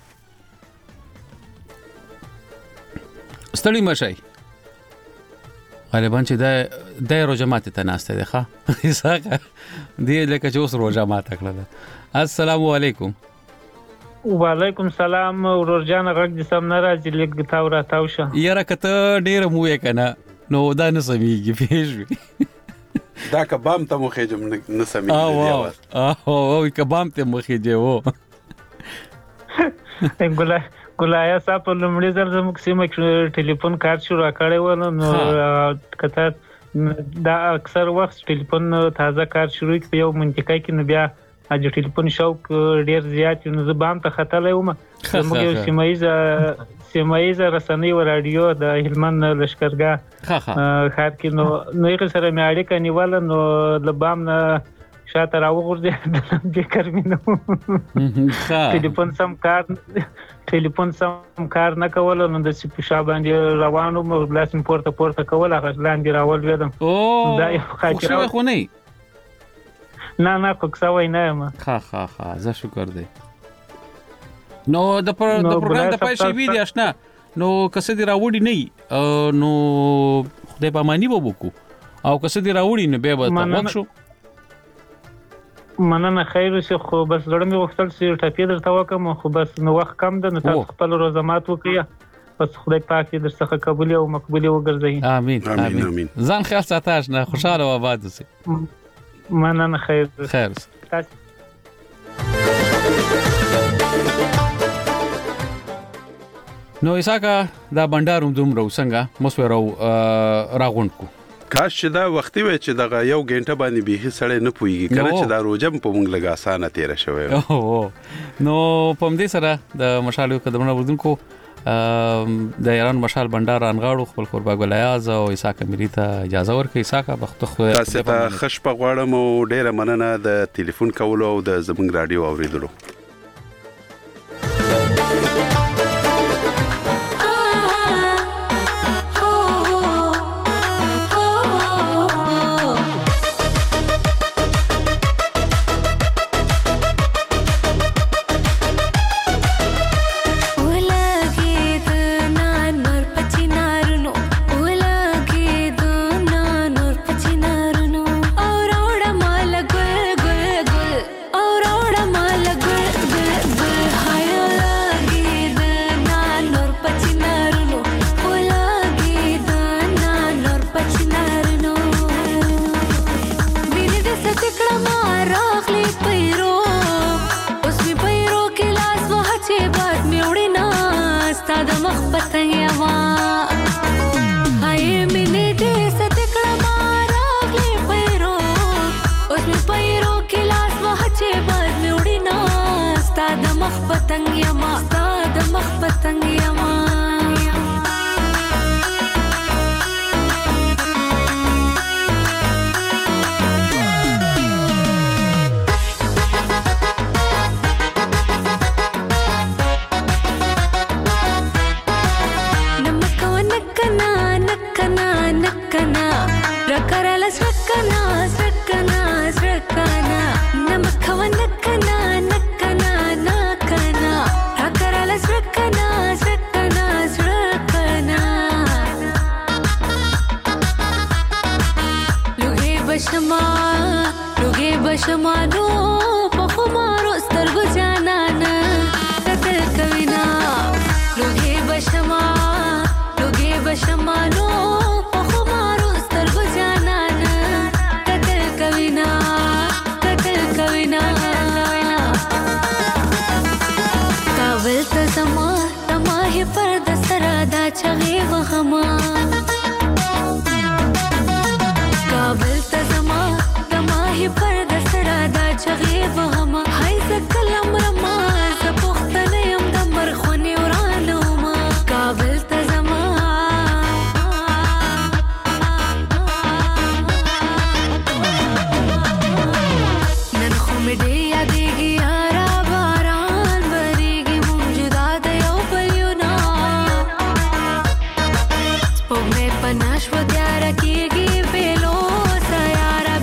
ستړي مشای غالبا چې دا د روزه ماته ته ناشته ده ښه اساقه دی لکه چې اوس روزه ماته کړل. السلام علیکم. وعلیکم السلام. ورورجان غږ د سم ناراضي لګ تاو را تاو شه یاره کته ډیر مو یې کنه نو دا نه سميږي پیژوي دا کبام ته مخې جم نه سميږي او او او کبام ته مخې جو ګلا ګلایا صاحب لومړی ځل زموږ سیمه کې ټلیفون کار شروع کړی و نو کته دا اکثر وخت ټلیفون تازه کار شروع کړي یو منطقه کې نو بیا اج ټلیفون شوق ډیر زیات نو زبام ته خطلې ومه زموږ یو سیمایزه سیمایزه رسنۍ و رادیو د هلمند لشکرګاه خاط کې نو نو یې سره مې اړیکه نیول نو لبام نه شاته راوغورځي د کارمینو ټلیفون سم کار ټلیفون سم کار نه کول نو د سپی شاباندې روانو مو بلاسن پورته پورته کول هغه لاندې راول ویدم دا یو خاطر خو نه نه نه کوکسا وای نه ما ها ها ها زه شکر دی نو د پر د پروګرام د پای شي وی دی آشنا نو کسه دی راوړی نه نو خدای په مانی وبکو او کسه دی راوړی نه به وته وښو مننه خیر شي خو بس لړم وختل سي ټاپی درته وکم خو بس نو وخت کم ده نو تاسو خپل روزمات وکړئ بس خدای پاک دې درڅخه قبول او مقبول وګرځي. امين امين. ځان خیال ساتاش نه خوشاله و آباد اوسئ. مننه خیر خیر. نو اساکا دا بنداروم دومره څنګه مسورو راغوند کو کاش چې دا وختي وای چې دغه یو غنټه باندې به سړی نه پويږي کله چې دا روزم په مونږ لګا اسانه تیر شوی نو پم دې سره د مشالو قدمونه ودونکو د ایران مشال بندار انغاړو خپل قربا ګلیاز او اساکا مری ته اجازه ورکړي اساکا بخت خو تاسو ته خش په غواړم او ډیره مننه د ټلیفون کولو او د زمنګ رادیو اوریدلو. Shama